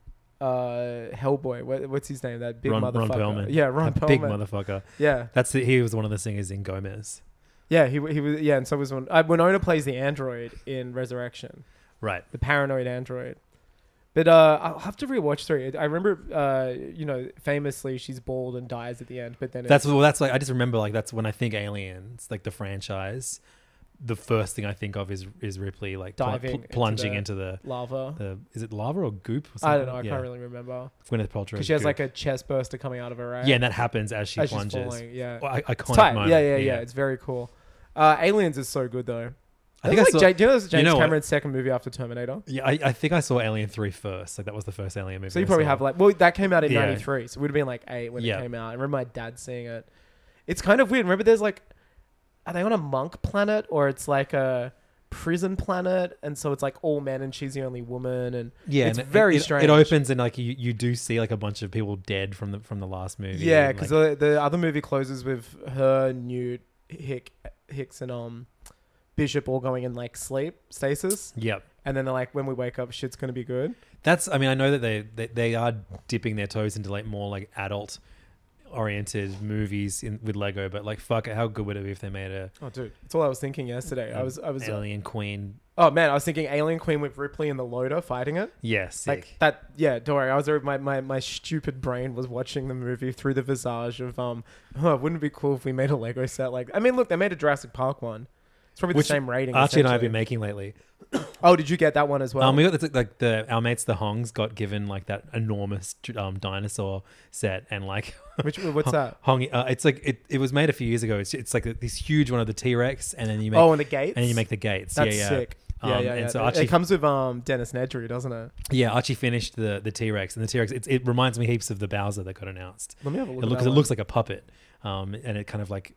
Speaker 7: Hellboy. What's his name? That big
Speaker 8: Ron
Speaker 7: motherfucker.
Speaker 8: Perlman.
Speaker 7: Yeah, Ron
Speaker 8: That
Speaker 7: Perlman.
Speaker 8: big motherfucker.
Speaker 7: Yeah.
Speaker 8: He was one of the singers in Gomez.
Speaker 7: Yeah, he was. Yeah, and so was Winona plays the android in Resurrection,
Speaker 8: Right.
Speaker 7: the paranoid android. But I'll have to rewatch 3. I remember, famously she's bald and dies at the end. But then
Speaker 8: That's like I just remember like that's when I think Aliens, like the franchise, the first thing I think of is Ripley like
Speaker 7: Diving
Speaker 8: plunging
Speaker 7: into
Speaker 8: into
Speaker 7: lava.
Speaker 8: is it lava or goop or something?
Speaker 7: I don't know. I
Speaker 8: Yeah.
Speaker 7: can't really remember.
Speaker 8: Gwyneth Paltrow.
Speaker 7: Because she has like a chest burster coming out of her, right?
Speaker 8: yeah, and that happens as she
Speaker 7: As she's
Speaker 8: plunges.
Speaker 7: falling, yeah.
Speaker 8: Well,
Speaker 7: It's
Speaker 8: iconic
Speaker 7: tight.
Speaker 8: moment.
Speaker 7: Yeah. It's very cool. Aliens is so good though.
Speaker 8: I think I saw.
Speaker 7: do you know this is James
Speaker 8: know what?
Speaker 7: Cameron's second movie after Terminator?
Speaker 8: Yeah, I think I saw Alien 3 first. Like that was the first Alien movie.
Speaker 7: So you
Speaker 8: I
Speaker 7: probably
Speaker 8: saw.
Speaker 7: have that came out in
Speaker 8: Yeah.
Speaker 7: 93. So it would have been like 8 when
Speaker 8: Yeah.
Speaker 7: it came out. I remember my dad seeing it. It's kind of weird. Remember there's like, are they on a monk planet or it's like a prison planet? And so it's like all men and she's the only woman. And
Speaker 8: Yeah,
Speaker 7: it's
Speaker 8: and
Speaker 7: very strange.
Speaker 8: It opens and like you do see like a bunch of people dead from the last movie.
Speaker 7: Yeah,
Speaker 8: and,
Speaker 7: because
Speaker 8: like,
Speaker 7: the other movie closes with her, Newt, Hicks and Bishop all going in like sleep stasis.
Speaker 8: Yep.
Speaker 7: And then they're like, when we wake up, shit's going to be good.
Speaker 8: That's. I mean, I know that they are dipping their toes into like more like adult oriented movies with Lego, but like fuck, how good would it be if they made a
Speaker 7: Oh, dude. That's all I was thinking yesterday. I was
Speaker 8: Alien Queen?
Speaker 7: Oh, man. I was thinking Alien Queen with Ripley and the loader fighting it.
Speaker 8: Yeah, sick.
Speaker 7: Like that. Yeah, don't worry. I was there. My stupid brain was watching the movie through the visage of, wouldn't it be cool if we made a Lego set like, I mean, look, they made a Jurassic Park one. It's probably the same rating.
Speaker 8: Archie and I have
Speaker 7: essentially.
Speaker 8: been making lately.
Speaker 7: Oh, did you get that one as well?
Speaker 8: We got our mates the Hongs got given like that enormous dinosaur set and like
Speaker 7: What's that?
Speaker 8: Hong. It's like it was made a few years ago. It's like this huge one of the T-Rex, and then you make
Speaker 7: And the gates.
Speaker 8: and then you make the gates.
Speaker 7: That's
Speaker 8: yeah.
Speaker 7: sick. Yeah.
Speaker 8: And so
Speaker 7: it
Speaker 8: Archie
Speaker 7: comes with Dennis Nedry, doesn't it?
Speaker 8: Yeah, Archie finished the T-Rex, and the T-Rex it reminds me heaps of the Bowser that got announced.
Speaker 7: Let me have a look.
Speaker 8: It looks like a puppet, and it kind of like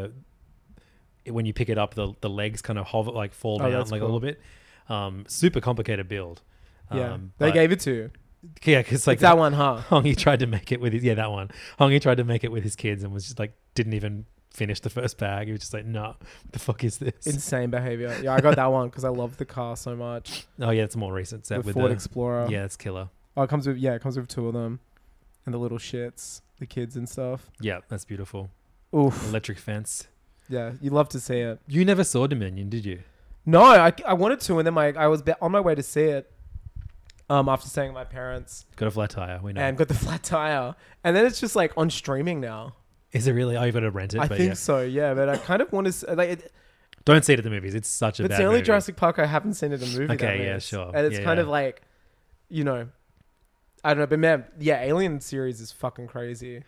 Speaker 8: when you pick it up, the legs kind of hover, like fall down
Speaker 7: that's
Speaker 8: like
Speaker 7: cool.
Speaker 8: a little bit. Super complicated build.
Speaker 7: Yeah, they
Speaker 8: but-
Speaker 7: gave it to you.
Speaker 8: Yeah, because like
Speaker 7: It's that one, huh?
Speaker 8: Hongi tried to make it with his that one. Hongi tried to make it with his kids and was just like didn't even finish the first bag. He was just like, no, what the fuck is this?
Speaker 7: Insane behavior. Yeah, I got that one because I love the car so much.
Speaker 8: Oh yeah, it's a more recent set
Speaker 7: The
Speaker 8: with
Speaker 7: Ford
Speaker 8: the
Speaker 7: Explorer.
Speaker 8: Yeah, it's killer.
Speaker 7: Oh, it comes with 2 of them, and the little shits, the kids and stuff.
Speaker 8: Yeah, that's beautiful.
Speaker 7: Oof.
Speaker 8: Electric fence.
Speaker 7: Yeah, you love to see it.
Speaker 8: You never saw Dominion, did you?
Speaker 7: No, I wanted to, and then I was on my way to see it. After staying with my parents
Speaker 8: Got a flat tire. We know.
Speaker 7: and got the flat tire, and then it's just like on streaming now.
Speaker 8: Is it really? Oh, you've got to rent it.
Speaker 7: I
Speaker 8: but
Speaker 7: think
Speaker 8: yeah.
Speaker 7: so, yeah. But I kind of want to like it.
Speaker 8: Don't see it at the movies. It's such a
Speaker 7: It's
Speaker 8: bad
Speaker 7: the only
Speaker 8: movie.
Speaker 7: Jurassic Park I haven't seen in a movie.
Speaker 8: Okay,
Speaker 7: that
Speaker 8: yeah,
Speaker 7: makes.
Speaker 8: sure.
Speaker 7: And it's
Speaker 8: Yeah,
Speaker 7: kind
Speaker 8: yeah.
Speaker 7: of like, I don't know, but man, yeah, Alien series is fucking crazy.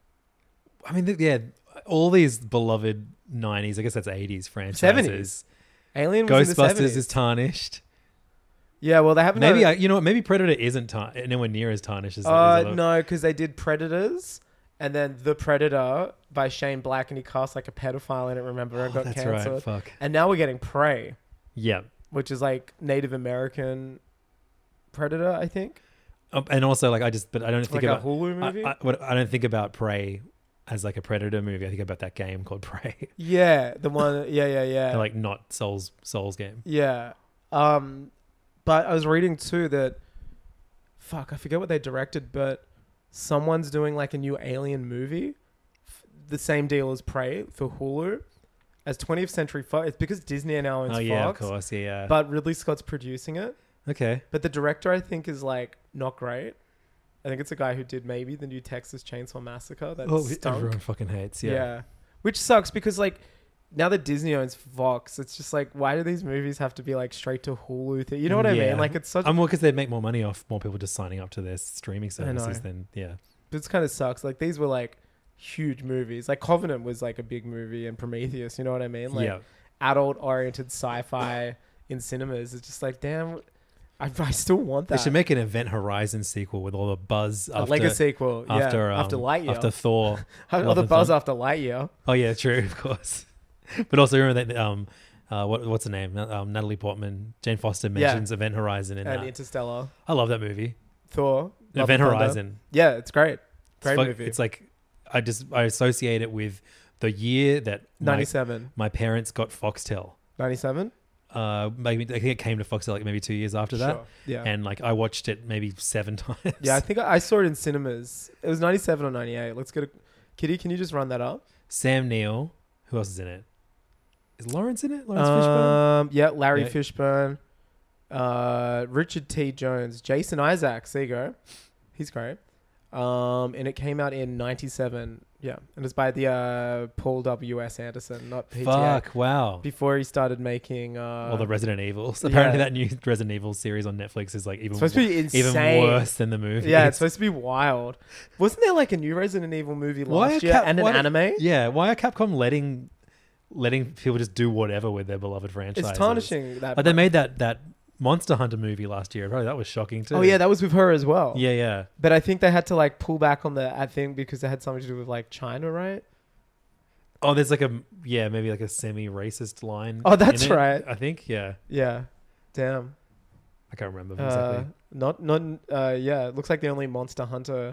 Speaker 8: I mean, all these beloved 90s, I guess that's 80s franchises.
Speaker 7: 70s. Alien was in the
Speaker 8: Ghostbusters
Speaker 7: 70s.
Speaker 8: is tarnished.
Speaker 7: Yeah, well, they haven't.
Speaker 8: Maybe you know what? Maybe Predator isn't nowhere near as tarnished as.
Speaker 7: No, because they did Predators, and then The Predator by Shane Black, and he cast like a pedophile in it. Remember, and got
Speaker 8: that's
Speaker 7: cancelled.
Speaker 8: right. Fuck.
Speaker 7: And now we're getting Prey,
Speaker 8: Yeah,
Speaker 7: which is like Native American Predator, I think.
Speaker 8: and also like but I don't think
Speaker 7: Like a
Speaker 8: about
Speaker 7: Hulu movie.
Speaker 8: I don't think about Prey as like a Predator movie. I think about that game called Prey.
Speaker 7: Yeah, the one. Yeah.
Speaker 8: Like not Souls game.
Speaker 7: Yeah. But I was reading too that, fuck, I forget what they directed, but someone's doing like a new Alien movie, the same deal as Prey for Hulu, as 20th Century Fox. It's because Disney now owns
Speaker 8: Oh
Speaker 7: Fox.
Speaker 8: yeah, of course, yeah.
Speaker 7: But Ridley Scott's producing it.
Speaker 8: Okay.
Speaker 7: But the director, I think, is like not great. I think it's a guy who did maybe the new Texas Chainsaw Massacre. That stunk.
Speaker 8: Everyone fucking hates. Yeah.
Speaker 7: Yeah. Which sucks because like now that Disney owns Fox, it's just like, why do these movies have to be like straight to Hulu? You know what I
Speaker 8: Yeah.
Speaker 7: mean? Like it's such.
Speaker 8: Well, because they'd make more money off more people just signing up to their streaming
Speaker 7: I know.
Speaker 8: services than yeah.
Speaker 7: It kind of sucks. Like these were like huge movies. Like Covenant was like a big movie, and Prometheus. You know what I mean? Like
Speaker 8: Yeah.
Speaker 7: adult oriented sci-fi in cinemas. It's just like, damn. I still want
Speaker 8: They
Speaker 7: that.
Speaker 8: should make an Event Horizon sequel with all the buzz after
Speaker 7: Lego sequel.
Speaker 8: after
Speaker 7: after Lightyear.
Speaker 8: after Thor.
Speaker 7: all
Speaker 8: Love
Speaker 7: the
Speaker 8: and
Speaker 7: buzz
Speaker 8: Thunder.
Speaker 7: after Lightyear.
Speaker 8: Oh yeah, true, of course. But also remember that what's her name? Natalie Portman, Jane Foster mentions Event Horizon in
Speaker 7: And
Speaker 8: that.
Speaker 7: Interstellar.
Speaker 8: I love that movie.
Speaker 7: Thor. Love
Speaker 8: Event
Speaker 7: and Thunder.
Speaker 8: Horizon.
Speaker 7: Yeah, it's great. Great
Speaker 8: It's
Speaker 7: movie.
Speaker 8: It's like I associate it with the year that
Speaker 7: 97.
Speaker 8: my parents got Foxtel.
Speaker 7: 97?
Speaker 8: Maybe I think it came to Foxtel like maybe 2 years after that.
Speaker 7: Sure. Yeah.
Speaker 8: And like I watched it maybe 7 times.
Speaker 7: Yeah, I think I saw it in cinemas. It was 97 or 98. Let's get a... Kitty, can you just run that up?
Speaker 8: Sam Neill. Who else is in it? Is Lawrence in it? Lawrence Fishburne?
Speaker 7: Yeah, Larry
Speaker 8: Yeah.
Speaker 7: Fishburne. Richard T. Jones. Jason Isaacs. There you go. He's great. And it came out in 97. Yeah. And it's by the Paul W.S. Anderson, not PTA.
Speaker 8: Fuck, wow.
Speaker 7: Before he started making...
Speaker 8: All the Resident Evils. Apparently
Speaker 7: yeah.
Speaker 8: that new Resident Evil series on Netflix is like even,
Speaker 7: It's supposed to be insane.
Speaker 8: even worse than the movie.
Speaker 7: Yeah, it's supposed to be wild. Wasn't there like a new Resident Evil movie last year and an anime?
Speaker 8: Yeah, why are Capcom letting people just do whatever with their beloved franchises?
Speaker 7: It's tarnishing that.
Speaker 8: Like they made that Monster Hunter movie last year. Probably that was shocking too.
Speaker 7: Oh yeah, that was with her as well.
Speaker 8: Yeah, yeah.
Speaker 7: But I think they had to like pull back on the ad thing because they had something to do with like China, right?
Speaker 8: Oh, there's like maybe like a semi-racist line.
Speaker 7: Oh, that's
Speaker 8: in it,
Speaker 7: right.
Speaker 8: I think, yeah.
Speaker 7: Yeah. Damn.
Speaker 8: I can't remember exactly.
Speaker 7: Yeah, it looks like the only monster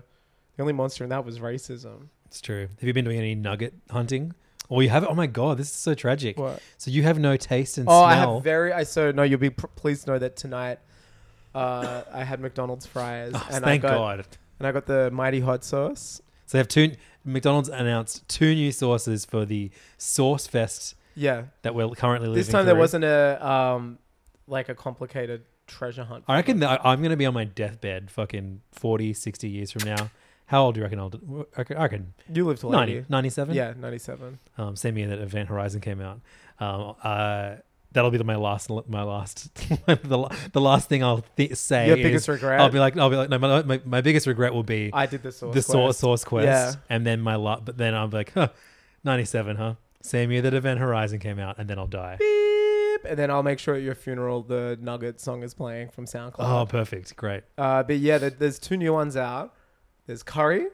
Speaker 7: in that was racism.
Speaker 8: It's true. Have you been doing any nugget hunting? Or you have? Oh my god, this is so tragic.
Speaker 7: What?
Speaker 8: So you have no taste and
Speaker 7: Oh,
Speaker 8: smell.
Speaker 7: I have you'll be pleased to know that tonight I had McDonald's fries
Speaker 8: Thank God.
Speaker 7: and I got the Mighty Hot Sauce.
Speaker 8: So they have McDonald's announced 2 new sauces for the Sauce Fest
Speaker 7: Yeah.
Speaker 8: that we're currently living
Speaker 7: This time
Speaker 8: through.
Speaker 7: there wasn't a complicated treasure hunt.
Speaker 8: I reckon that I'm going to be on my deathbed fucking 40, 60 years from now. How old do you reckon I reckon
Speaker 7: You lived till
Speaker 8: 90,
Speaker 7: 80.
Speaker 8: 97?
Speaker 7: Yeah, 97.
Speaker 8: Same year that Event Horizon came out. That'll be the last thing I'll say.
Speaker 7: Your
Speaker 8: is
Speaker 7: biggest regret?
Speaker 8: I'll be like, no, my biggest regret will be
Speaker 7: I did the
Speaker 8: Sauce Quest.
Speaker 7: Yeah.
Speaker 8: And then but then I'm like, 97, huh? Same year that Event Horizon came out, and then I'll die.
Speaker 7: Beep. And then I'll make sure at your funeral the Nugget song is playing from SoundCloud.
Speaker 8: Oh, perfect. Great.
Speaker 7: But yeah, there's 2 new ones out. There's curry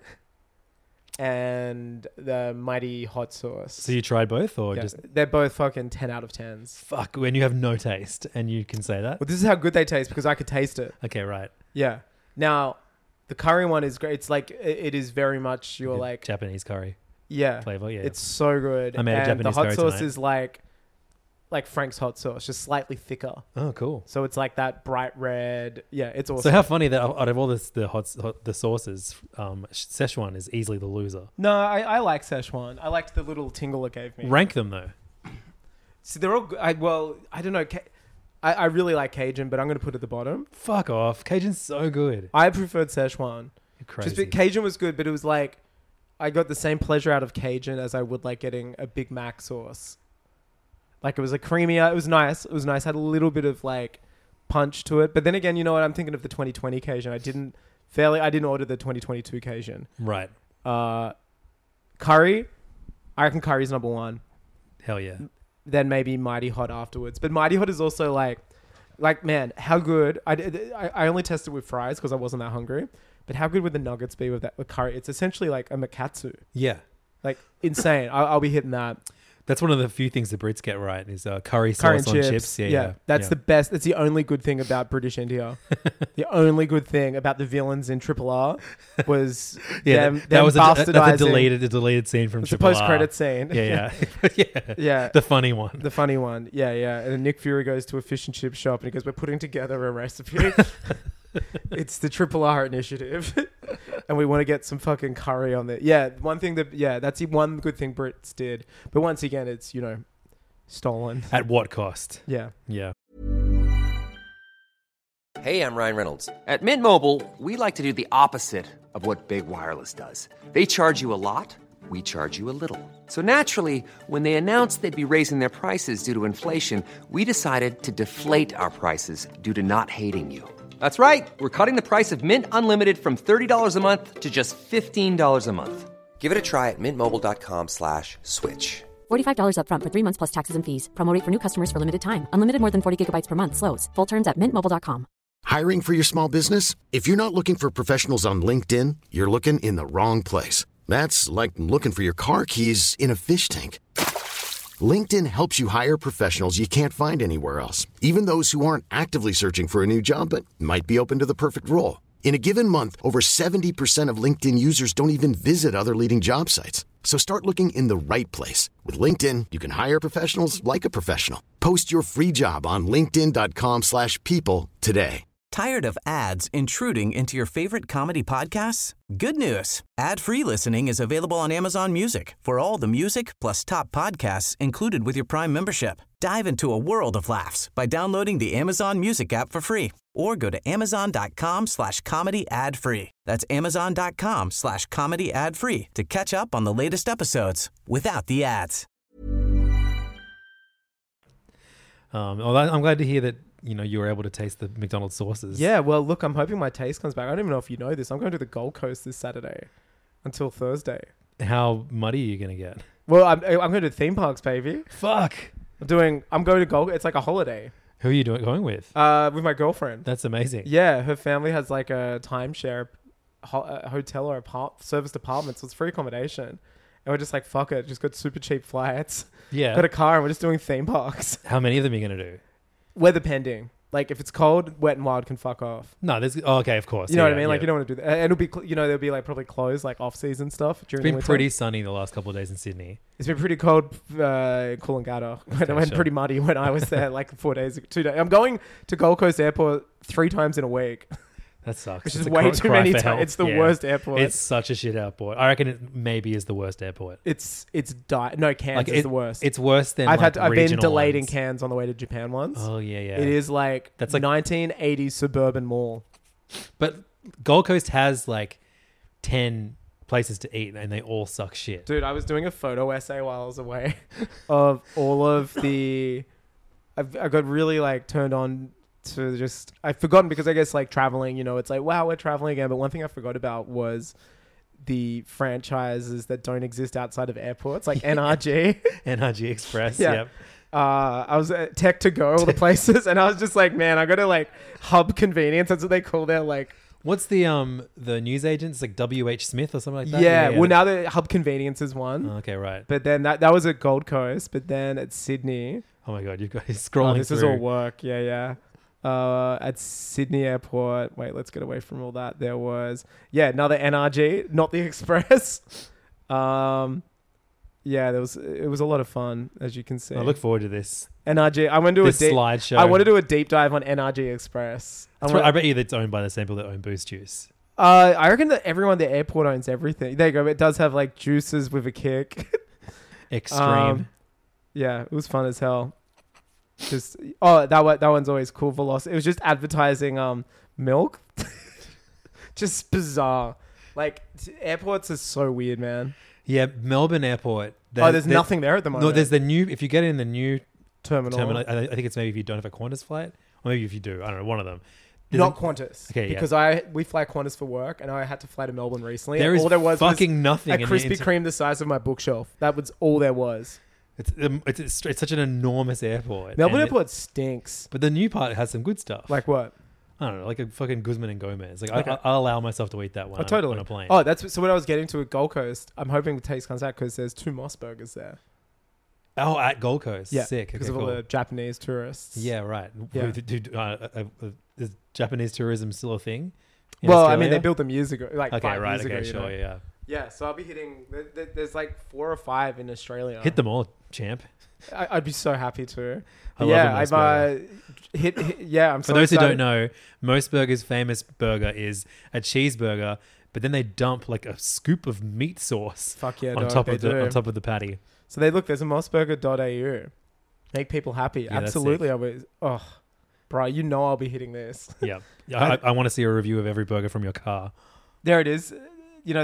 Speaker 7: and the Mighty Hot Sauce.
Speaker 8: So you tried both or
Speaker 7: Yeah,
Speaker 8: just...
Speaker 7: they're both fucking 10 out of 10s.
Speaker 8: Fuck, when you have no taste and you can say that?
Speaker 7: Well, this is how good they taste because I could taste it.
Speaker 8: Okay, right.
Speaker 7: Yeah. Now, the curry one is great. It's like, it is very much your like...
Speaker 8: Japanese curry
Speaker 7: Yeah.
Speaker 8: flavor, yeah.
Speaker 7: It's so good.
Speaker 8: I made a
Speaker 7: and
Speaker 8: Japanese
Speaker 7: the hot
Speaker 8: curry
Speaker 7: sauce
Speaker 8: tonight.
Speaker 7: is like Frank's hot sauce, just slightly thicker.
Speaker 8: Oh, cool.
Speaker 7: So it's like that bright red. Yeah, it's awesome.
Speaker 8: So how funny that out of all the sauces, Szechuan is easily the loser.
Speaker 7: No, I like Szechuan. I liked the little tingle it gave me.
Speaker 8: Rank them though.
Speaker 7: So they're all good. I don't know. I really like Cajun, but I'm going to put it at the bottom.
Speaker 8: Fuck off. Cajun's so good.
Speaker 7: I preferred Szechuan.
Speaker 8: You're crazy.
Speaker 7: Just Cajun was good, but it was like I got the same pleasure out of Cajun as I would like getting a Big Mac sauce. Like it was like creamier. It was nice. Had a little bit of like punch to it. But then again, you know what? I'm thinking of the 2020 Cajun. I didn't order the 2022 Cajun.
Speaker 8: Right.
Speaker 7: Curry. I reckon curry's number 1.
Speaker 8: Hell yeah.
Speaker 7: Then maybe Mighty Hot afterwards. But Mighty Hot is also like man, how good? I only tested with fries because I wasn't that hungry. But how good would the nuggets be with curry? It's essentially like a Makatsu.
Speaker 8: Yeah.
Speaker 7: Like insane. I'll be hitting that.
Speaker 8: That's one of the few things the Brits get right is curry
Speaker 7: Curry
Speaker 8: sauce
Speaker 7: and
Speaker 8: on
Speaker 7: chips.
Speaker 8: chips. Yeah.
Speaker 7: That's the best. That's the only good thing about British India. The only good thing about the villains in Triple R was them
Speaker 8: that was
Speaker 7: bastardizing.
Speaker 8: a deleted scene from
Speaker 7: It's a
Speaker 8: Triple R.
Speaker 7: post-credit scene.
Speaker 8: Yeah. Yeah.
Speaker 7: Yeah.
Speaker 8: The funny one.
Speaker 7: The funny one. Yeah. And then Nick Fury goes to a fish and chip shop and he goes, "We're putting together a recipe." It's the Triple R initiative. And we want to get some fucking curry on there. Yeah. That's the one good thing Brits did. But once again, it's, stolen.
Speaker 8: At what cost?
Speaker 7: Yeah.
Speaker 8: Yeah.
Speaker 3: Hey, I'm Ryan Reynolds. At Mint Mobile, we like to do the opposite of what Big Wireless does. They charge you a lot, we charge you a little. So naturally, when they announced they'd be raising their prices due to inflation, we decided to deflate our prices due to not hating you. That's right. We're cutting the price of Mint Unlimited from $30 a month to just $15 a month. Give it a try at mintmobile.com/switch.
Speaker 4: $45 up front for 3 months plus taxes and fees. Promo rate for new customers for limited time. Unlimited more than 40 gigabytes per month. Slows full terms at mintmobile.com.
Speaker 2: Hiring for your small business? If you're not looking for professionals on LinkedIn, you're looking in the wrong place. That's like looking for your car keys in a fish tank. LinkedIn helps you hire professionals you can't find anywhere else, even those who aren't actively searching for a new job but might be open to the perfect role. In a given month, over 70% of LinkedIn users don't even visit other leading job sites. So start looking in the right place. With LinkedIn, you can hire professionals like a professional. Post your free job on linkedin.com/people today.
Speaker 9: Tired of ads intruding into your favorite comedy podcasts? Good news. Ad-free listening is available on Amazon Music for all the music plus top podcasts included with your Prime membership. Dive into a world of laughs by downloading the Amazon Music app for free or go to amazon.com/comedy ad-free. That's amazon.com/comedy ad-free to catch up on the latest episodes without the ads.
Speaker 8: I'm glad to hear that, you know, you were able to taste the McDonald's sauces.
Speaker 7: Yeah, well, look, I'm hoping my taste comes back. I don't even know if you know this. I'm going to the Gold Coast this Saturday until Thursday.
Speaker 8: How muddy are you going to get?
Speaker 7: Well, I'm going to theme parks, baby.
Speaker 8: Fuck.
Speaker 7: I'm going to Gold. It's like a holiday.
Speaker 8: Who are you going with?
Speaker 7: With my girlfriend.
Speaker 8: That's amazing.
Speaker 7: Yeah, her family has like a timeshare hotel or serviced apartment, so it's free accommodation. And we're just like, fuck it, just got super cheap flights.
Speaker 8: Yeah.
Speaker 7: Got a car and we're just doing theme parks.
Speaker 8: How many of them are you going to do?
Speaker 7: Weather pending. Like if it's cold, Wet and Wild can fuck off.
Speaker 8: No, okay, of course.
Speaker 7: You know what I mean? Like you don't want to do that. And it'll be, there'll be like probably closed like off season stuff during the winter.
Speaker 8: It's been pretty sunny the last couple of days in Sydney.
Speaker 7: It's been pretty cold, Coolangatta. It went pretty muddy when I was there like 2 days. I'm going to Gold Coast Airport 3 times in a week.
Speaker 8: That sucks.
Speaker 7: Which is way too many times. It's the worst airport.
Speaker 8: It's such a shit airport. I reckon it maybe is the worst airport.
Speaker 7: No, Cairns is the worst.
Speaker 8: It's worse than
Speaker 7: I've been delayed
Speaker 8: ones.
Speaker 7: in Cairns on the way to Japan once.
Speaker 8: Oh yeah.
Speaker 7: It is that's like 1980s suburban mall.
Speaker 8: But Gold Coast has like 10 places to eat and they all suck shit.
Speaker 7: Dude, I was doing a photo essay while I was away of all of the I got really like turned on to just, I've forgotten because I guess like traveling, it's like, wow, we're traveling again. But one thing I forgot about was the franchises that don't exist outside of airports, like NRG.
Speaker 8: NRG Express,
Speaker 7: yeah.
Speaker 8: Yep.
Speaker 7: I was at Tech to Go, all the places, and I was just like, man, I got to like hub convenience. That's what they call their like.
Speaker 8: What's the news agents, like WH Smith or something like that?
Speaker 7: Yeah, well now the hub convenience is one.
Speaker 8: Oh, okay, right.
Speaker 7: But then that was at Gold Coast, but then at Sydney.
Speaker 8: Oh my God, you've got scrolling
Speaker 7: this is all work. Yeah. At Sydney Airport. Wait, let's get away from all that. There was, another NRG, not the Express. It was a lot of fun, as you can see.
Speaker 8: I look forward to this.
Speaker 7: NRG. I want to do
Speaker 8: slideshow.
Speaker 7: I want to do a deep dive on NRG Express.
Speaker 8: I bet you that's owned by the same people that own Boost Juice.
Speaker 7: I reckon that everyone at the airport owns everything. There you go. It does have like juices with a kick.
Speaker 8: Extreme.
Speaker 7: It was fun as hell. Just that one's always cool. Velocity. It was just advertising milk. Just bizarre. Like airports are so weird, man.
Speaker 8: Yeah, Melbourne Airport.
Speaker 7: There's nothing there at the moment.
Speaker 8: No, there's the new. If you get in the new
Speaker 7: terminal,
Speaker 8: I think it's maybe if you don't have a Qantas flight, or maybe if you do, I don't know, one of them.
Speaker 7: Not Qantas.
Speaker 8: Okay,
Speaker 7: because we fly Qantas for work, and I had to fly to Melbourne recently.
Speaker 8: There was nothing.
Speaker 7: A Krispy Kreme the size of my bookshelf. That was all there was.
Speaker 8: It's such an enormous airport.
Speaker 7: Melbourne Airport stinks.
Speaker 8: But the new part has some good stuff.
Speaker 7: Like what?
Speaker 8: I don't know, like a fucking Guzman and Gomez. Like okay. I'll allow myself to eat that one on a plane.
Speaker 7: Oh, that's so what I was getting to at Gold Coast. I'm hoping the taste comes out because there's 2 Moss Burgers there.
Speaker 8: Oh, at Gold Coast.
Speaker 7: Yeah,
Speaker 8: sick.
Speaker 7: Because of all the Japanese tourists.
Speaker 8: Yeah, right. Yeah. Is Japanese tourism still a thing?
Speaker 7: Well, Australia? I mean, they built them years ago. Like 5 years ago.
Speaker 8: Sure, yeah.
Speaker 7: Yeah, so I'll be hitting. There's like 4 or 5 in Australia.
Speaker 8: Hit them all, champ.
Speaker 7: I'd be so happy to.
Speaker 8: I love
Speaker 7: I've hit. Yeah, I'm.
Speaker 8: For those who don't know, Most Burger's famous burger is a cheeseburger, but then they dump like a scoop of meat sauce.
Speaker 7: Fuck yeah,
Speaker 8: on top of the patty.
Speaker 7: So there's a mossburger.au. Make people happy. Yeah, absolutely, bro, I'll be hitting this.
Speaker 8: Yeah, I want to see a review of every burger from your car.
Speaker 7: There it is. They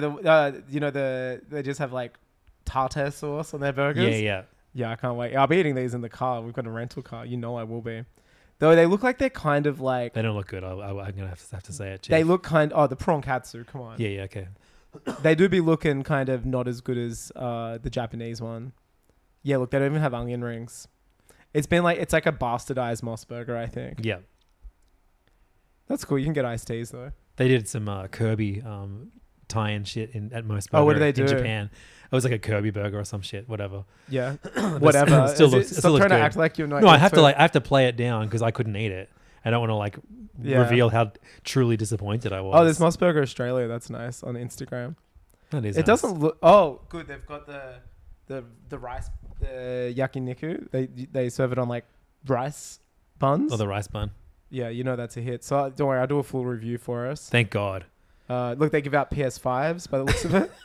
Speaker 7: just have like tartare sauce on their burgers.
Speaker 8: Yeah.
Speaker 7: Yeah, I can't wait. I'll be eating these in the car. We've got a rental car. I will be. Though they look like they're kind of like...
Speaker 8: They don't look good. I'm going to have to say it, Chief.
Speaker 7: They look the prawn katsu. Come on.
Speaker 8: Yeah, okay.
Speaker 7: They do be looking kind of not as good as the Japanese one. Yeah, look, they don't even have onion rings. It's like a bastardized Moss Burger, I think.
Speaker 8: Yeah.
Speaker 7: That's cool. You can get iced teas though.
Speaker 8: They did some Kirby tie-in shit at Most
Speaker 7: Oh, what
Speaker 8: Burger
Speaker 7: do they do?
Speaker 8: in Japan. It was like a Kirby burger or some shit, whatever.
Speaker 7: Yeah, whatever.
Speaker 8: It still looks
Speaker 7: Stop trying to
Speaker 8: good.
Speaker 7: act like you're not.
Speaker 8: No, I have
Speaker 7: into-
Speaker 8: to I have to play it down because I couldn't eat it. I don't want to like reveal how truly disappointed I was.
Speaker 7: Oh, there's Moss Burger Australia. That's nice on Instagram.
Speaker 8: That is
Speaker 7: It
Speaker 8: nice.
Speaker 7: doesn't look. Oh, good. They've got the rice, the yakiniku. They serve it on like rice buns.
Speaker 8: Oh, the rice bun.
Speaker 7: Yeah, you know that's a hit. So don't worry, I'll do a full review for us.
Speaker 8: Thank God.
Speaker 7: Look, they give out PS5s by the looks of it.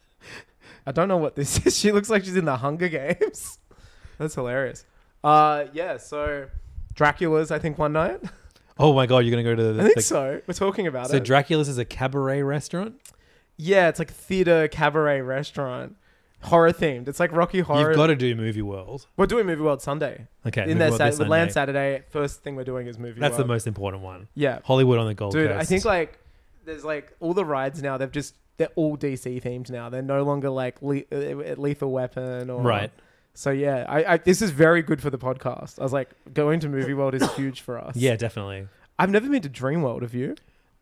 Speaker 7: I don't know what this is. She looks like she's in the Hunger Games. That's hilarious. Yeah. So Dracula's, I think, one night.
Speaker 8: Oh my God, you're gonna go to the.
Speaker 7: I think so. We're talking about
Speaker 8: So
Speaker 7: it.
Speaker 8: Dracula's is a cabaret restaurant.
Speaker 7: Yeah, it's like a theater cabaret restaurant, horror themed. It's like Rocky Horror.
Speaker 8: You've got to do Movie World.
Speaker 7: We're doing Movie World Sunday.
Speaker 8: Okay,
Speaker 7: In
Speaker 8: Movie
Speaker 7: there,
Speaker 8: World this
Speaker 7: with Land
Speaker 8: Sunday.
Speaker 7: Saturday. First thing we're doing is Movie
Speaker 8: That's
Speaker 7: World.
Speaker 8: the most important one.
Speaker 7: Yeah,
Speaker 8: Hollywood on the Gold
Speaker 7: dude.
Speaker 8: Coast.
Speaker 7: I think like there's like all the rides now. They're all DC themed now. They're no longer like Lethal Weapon or
Speaker 8: Right.
Speaker 7: So yeah, I this is very good for the podcast. I was like, going to Movie World is huge for us.
Speaker 8: Yeah, definitely.
Speaker 7: I've never been to Dreamworld. Have you?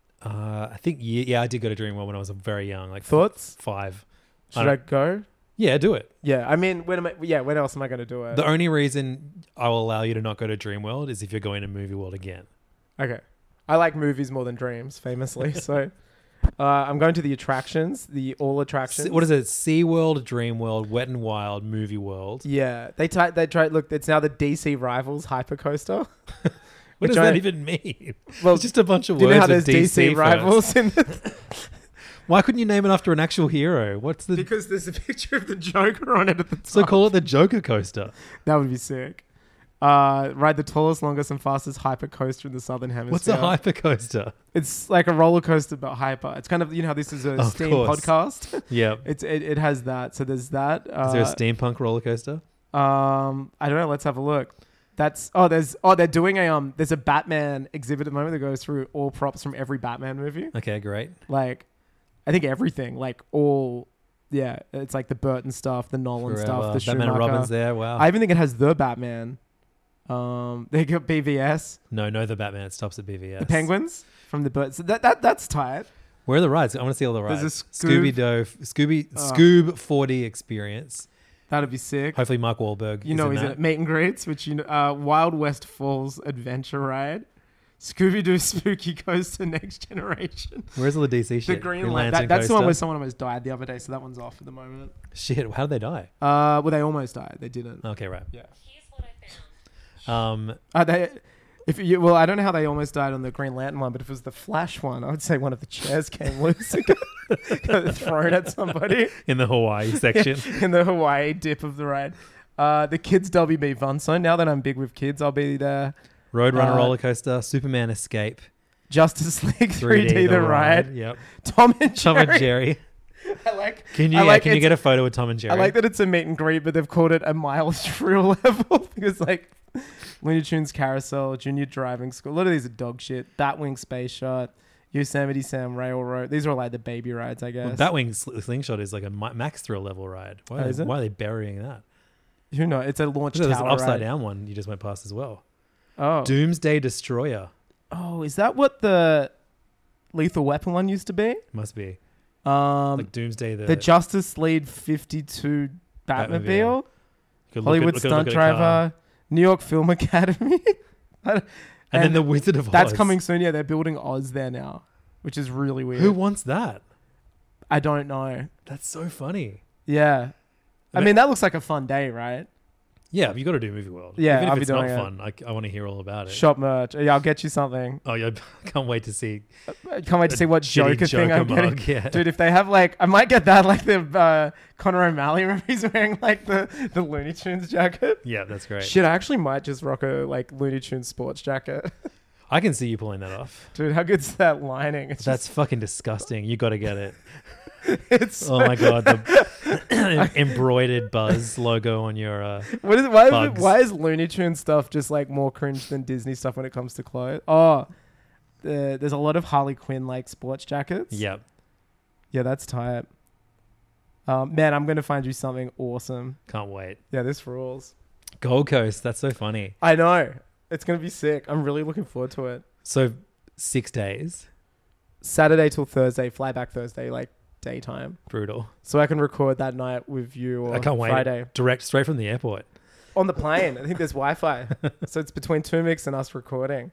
Speaker 8: I think yeah, I did go to Dreamworld when I was very young, like
Speaker 7: Thoughts?
Speaker 8: 5.
Speaker 7: Should I go?
Speaker 8: Yeah, do it.
Speaker 7: Yeah, I mean, when else am I going to do it?
Speaker 8: The only reason I will allow you to not go to Dreamworld is if you're going to Movie World again.
Speaker 7: I like movies more than dreams, famously. So I'm going to the attractions, all attractions.
Speaker 8: What is it? SeaWorld, Dreamworld, Wet n Wild, Movie World.
Speaker 7: Yeah, they try. Look, it's now the DC Rivals Hypercoaster.
Speaker 8: What
Speaker 7: Which
Speaker 8: does that even mean?
Speaker 7: Well,
Speaker 8: It's just a bunch of
Speaker 7: Do you
Speaker 8: words
Speaker 7: know how
Speaker 8: with
Speaker 7: there's DC
Speaker 8: first.
Speaker 7: Rivals in the
Speaker 8: Why couldn't you name it after an actual hero? What's the...
Speaker 7: Because there's a picture of the Joker on it at the top.
Speaker 8: So call it the Joker Coaster.
Speaker 7: That would be sick. Ride the tallest, longest, and fastest hypercoaster in the Southern Hemisphere.
Speaker 8: What's a hypercoaster?
Speaker 7: It's like a roller coaster but hyper. It's kind of, you know how this is a
Speaker 8: Of
Speaker 7: Steam
Speaker 8: course.
Speaker 7: podcast?
Speaker 8: Yeah.
Speaker 7: It has that. So there's that.
Speaker 8: Is there a steampunk roller coaster?
Speaker 7: I don't know. Let's have a look. They're doing there's a Batman exhibit at the moment that goes through all props from every Batman movie.
Speaker 8: Okay, great.
Speaker 7: Like, I think everything, like all, yeah, it's like the Burton stuff, the Nolan stuff, the
Speaker 8: Batman and
Speaker 7: Schumacher.
Speaker 8: Robin's there. Wow.
Speaker 7: I even think it has the Batman. They got BVS,
Speaker 8: No, the Batman. It stops at BVS.
Speaker 7: the Penguins from the Burton. So that's tight.
Speaker 8: Where are the rides? I want to see all the rides.
Speaker 7: There's a Scoob.
Speaker 8: Scoob 4D experience.
Speaker 7: That'd be sick.
Speaker 8: Hopefully Mark Wahlberg.
Speaker 7: You know, he's in
Speaker 8: that.
Speaker 7: it. Meet and greets, which Wild West Falls Adventure Ride, Scooby Doo Spooky Coaster Next Generation,
Speaker 8: Where's all the DC shit?
Speaker 7: the Green Lantern.
Speaker 8: Lantern
Speaker 7: That's the one
Speaker 8: coaster?
Speaker 7: where someone almost died the other day, so that one's off at the moment.
Speaker 8: Shit, how did they die?
Speaker 7: Well, they almost died. They didn't.
Speaker 8: Okay, right.
Speaker 7: Yeah.
Speaker 8: Um,
Speaker 7: They, well, I don't know how they almost died on the Green Lantern one, but if it was the Flash one, I would say one of the chairs came loose and got thrown at somebody
Speaker 8: in the Hawaii section.
Speaker 7: in the Hawaii dip of the ride. The kids WB Fun Zone. Now that I'm big with kids, I'll be there.
Speaker 8: Roadrunner roller coaster, Superman Escape,
Speaker 7: Justice League 3D the ride.
Speaker 8: Yep.
Speaker 7: Tom and Jerry.
Speaker 8: Tom and Jerry.
Speaker 7: I like.
Speaker 8: Can you
Speaker 7: I like
Speaker 8: can you
Speaker 7: it's-
Speaker 8: get a photo with Tom and Jerry?
Speaker 7: I like that it's a meet and greet, but they've called it a mileage thrill level because like Looney Tunes Carousel, Junior Driving School. A lot of these are dog shit. Batwing Space Shot, Yosemite Sam Railroad. These are all like the baby rides, I guess.
Speaker 8: Well, Batwing Slingshot is like a max thrill level ride. Why,
Speaker 7: Oh, is it?
Speaker 8: why are they burying that?
Speaker 7: Who knows? It's a launch
Speaker 8: There's
Speaker 7: tower
Speaker 8: an upside
Speaker 7: ride.
Speaker 8: down one you just went past as well.
Speaker 7: Oh.
Speaker 8: Doomsday Destroyer
Speaker 7: Oh, is that what the Lethal Weapon one used to be?
Speaker 8: must be
Speaker 7: Um,
Speaker 8: like Doomsday
Speaker 7: the Justice League 52 Batmobile, Hollywood Stunt Driver, New York Film Academy.
Speaker 8: and then the Wizard of Oz.
Speaker 7: That's coming soon. Yeah, they're building Oz there now, which is really weird.
Speaker 8: Who wants that?
Speaker 7: I don't know.
Speaker 8: That's so funny.
Speaker 7: Yeah. I mean, that looks like a fun day, right?
Speaker 8: Yeah, but you got to do Movie World.
Speaker 7: Yeah,
Speaker 8: Even
Speaker 7: I'll
Speaker 8: if
Speaker 7: be
Speaker 8: it's not
Speaker 7: doing it.
Speaker 8: fun, I want to hear all about it.
Speaker 7: Shop merch. Yeah, I'll get you something.
Speaker 8: Oh yeah, I can't wait to see.
Speaker 7: I can't wait to see what
Speaker 8: shitty
Speaker 7: Joker thing I'm
Speaker 8: Joker
Speaker 7: getting.
Speaker 8: mug, yeah.
Speaker 7: Dude, if they have like, I might get that like the Conor O'Malley. Remember he's wearing like the Looney Tunes jacket.
Speaker 8: Yeah, that's great.
Speaker 7: Shit, I actually might just rock a like Looney Tunes sports jacket.
Speaker 8: I can see you pulling that off.
Speaker 7: Dude, how good's that lining? It's
Speaker 8: That's fucking disgusting. You got to get it.
Speaker 7: it's
Speaker 8: Oh my god, the embroidered Buzz logo on your.
Speaker 7: what is
Speaker 8: bugs.
Speaker 7: why is Looney Tunes stuff just like more cringe than Disney stuff when it comes to clothes? Oh, there's a lot of Harley Quinn like sports jackets.
Speaker 8: Yep.
Speaker 7: Yeah, that's tight. Man, I'm gonna find you something awesome.
Speaker 8: Can't wait.
Speaker 7: Yeah, this rules.
Speaker 8: Gold Coast. That's so funny.
Speaker 7: I know. It's gonna be sick. I'm really looking forward to it.
Speaker 8: So, 6 days.
Speaker 7: Saturday till Thursday, fly back Thursday, like daytime.
Speaker 8: Brutal.
Speaker 7: So I can record that night with you or
Speaker 8: I can't wait.
Speaker 7: Friday.
Speaker 8: Direct straight from the airport.
Speaker 7: On the plane. I think there's Wi-Fi. So it's between 2Mix and us recording.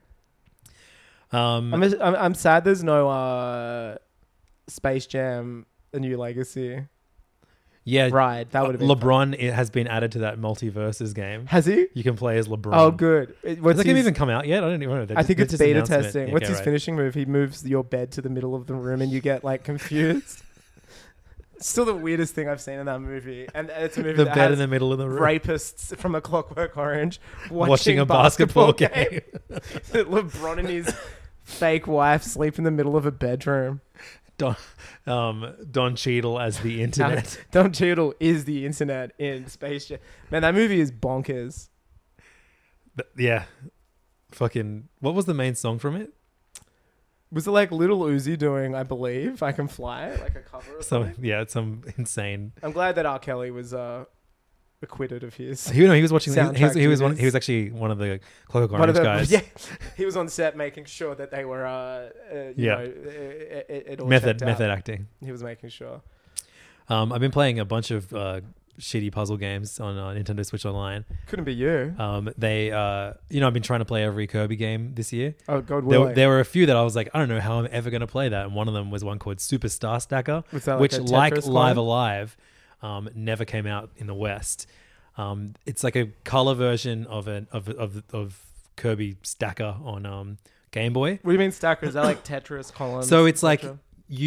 Speaker 7: I'm sad there's no Space Jam, A New Legacy ride. That would have been
Speaker 8: LeBron it has been added to that multiverses game.
Speaker 7: Has he?
Speaker 8: You can play as LeBron.
Speaker 7: Oh, good.
Speaker 8: Has the game even come out yet? I don't even know.
Speaker 7: I think it's
Speaker 8: just
Speaker 7: beta
Speaker 8: announced it.
Speaker 7: testing.
Speaker 8: Yeah,
Speaker 7: What's
Speaker 8: okay,
Speaker 7: his
Speaker 8: right.
Speaker 7: finishing move? He moves your bed to the middle of the room and you get like confused. Still the weirdest thing I've seen in that movie. And it's a movie
Speaker 8: The
Speaker 7: that
Speaker 8: bed
Speaker 7: has
Speaker 8: in the middle of the room.
Speaker 7: rapists from A Clockwork Orange
Speaker 8: Watching a basketball game.
Speaker 7: LeBron and his fake wife sleep in the middle of a bedroom.
Speaker 8: Don Cheadle as the internet.
Speaker 7: Don Cheadle is the internet in Space Jam. Man, that movie is bonkers.
Speaker 8: But yeah. Fucking... What was the main song from it?
Speaker 7: Was it like Little Uzi doing, I believe, I Can Fly? Like a cover or something?
Speaker 8: Yeah, it's some insane...
Speaker 7: I'm glad that R. Kelly was acquitted of his...
Speaker 8: He was watching...
Speaker 7: soundtrack
Speaker 8: He was
Speaker 7: duties.
Speaker 8: actually one of the Clockwork
Speaker 7: One
Speaker 8: Orange
Speaker 7: of the-
Speaker 8: guys.
Speaker 7: Yeah, he was on set making sure that they were, you know, it all checked out.
Speaker 8: Method acting.
Speaker 7: He was making sure.
Speaker 8: I've been playing a bunch of shitty puzzle games on Nintendo Switch Online.
Speaker 7: Couldn't be you.
Speaker 8: I've been trying to play every Kirby game this year.
Speaker 7: Oh, God willing.
Speaker 8: There were a few that I was like, I don't know how I'm ever going to play that. And one of them was one called Super Star Stacker,
Speaker 7: Was that like
Speaker 8: which,
Speaker 7: a
Speaker 8: like
Speaker 7: Tetris
Speaker 8: Live
Speaker 7: clone?
Speaker 8: Alive, never came out in the West. It's like a color version of Kirby Stacker on Game Boy.
Speaker 7: What do you mean stacker? Is that like Tetris columns?
Speaker 8: So it's like
Speaker 7: etc.?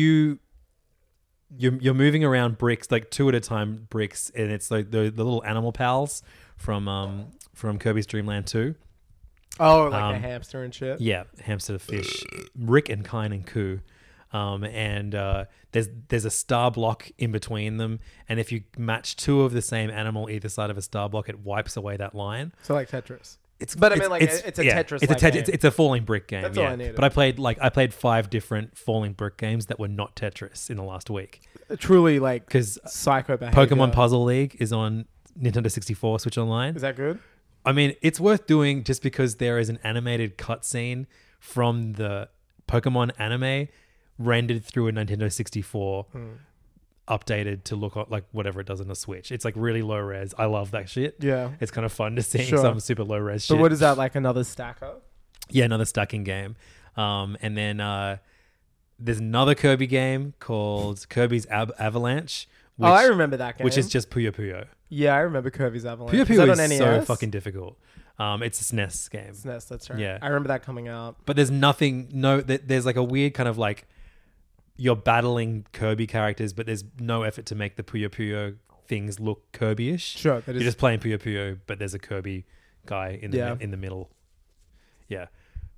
Speaker 8: you're moving around bricks, like 2 at a time bricks, and it's like the little animal pals from Kirby's Dream Land 2.
Speaker 7: Oh, like a hamster and shit?
Speaker 8: Yeah, hamster, fish, Rick and Kine and Koo. There's a star block in between them, and if you match 2 of the same animal either side of a star block, it wipes away that line.
Speaker 7: So like Tetris.
Speaker 8: It's
Speaker 7: a Tetris.
Speaker 8: It's a falling brick game.
Speaker 7: That's
Speaker 8: yeah.
Speaker 7: all I needed.
Speaker 8: But I played 5 different falling brick games that were not Tetris in the last week.
Speaker 7: Truly like
Speaker 8: Because
Speaker 7: psycho behavior.
Speaker 8: Pokemon Puzzle League is on Nintendo 64 Switch Online.
Speaker 7: Is that good?
Speaker 8: I mean, it's worth doing just because there is an animated cutscene from the Pokemon anime rendered through a Nintendo 64, updated to look like whatever it does on a Switch. It's like really low res. I love that shit.
Speaker 7: Yeah.
Speaker 8: It's kind of fun to see
Speaker 7: Sure.
Speaker 8: some super low res shit.
Speaker 7: But what is that, like another stacker?
Speaker 8: Yeah, another stacking game. And then there's another Kirby game called Kirby's Avalanche. Which,
Speaker 7: I remember that game.
Speaker 8: Which is just Puyo Puyo.
Speaker 7: Yeah, I remember Kirby's Avalanche.
Speaker 8: Puyo
Speaker 7: Is
Speaker 8: Puyo
Speaker 7: that on
Speaker 8: is
Speaker 7: NES?
Speaker 8: so fucking difficult. It's a SNES game.
Speaker 7: SNES, that's right.
Speaker 8: Yeah.
Speaker 7: I remember that coming out.
Speaker 8: But there's there's like a weird kind of like you're battling Kirby characters, but there's no effort to make the Puyo Puyo things look Kirby-ish.
Speaker 7: Sure,
Speaker 8: You're just playing Puyo Puyo, but there's a Kirby guy in the middle. Yeah.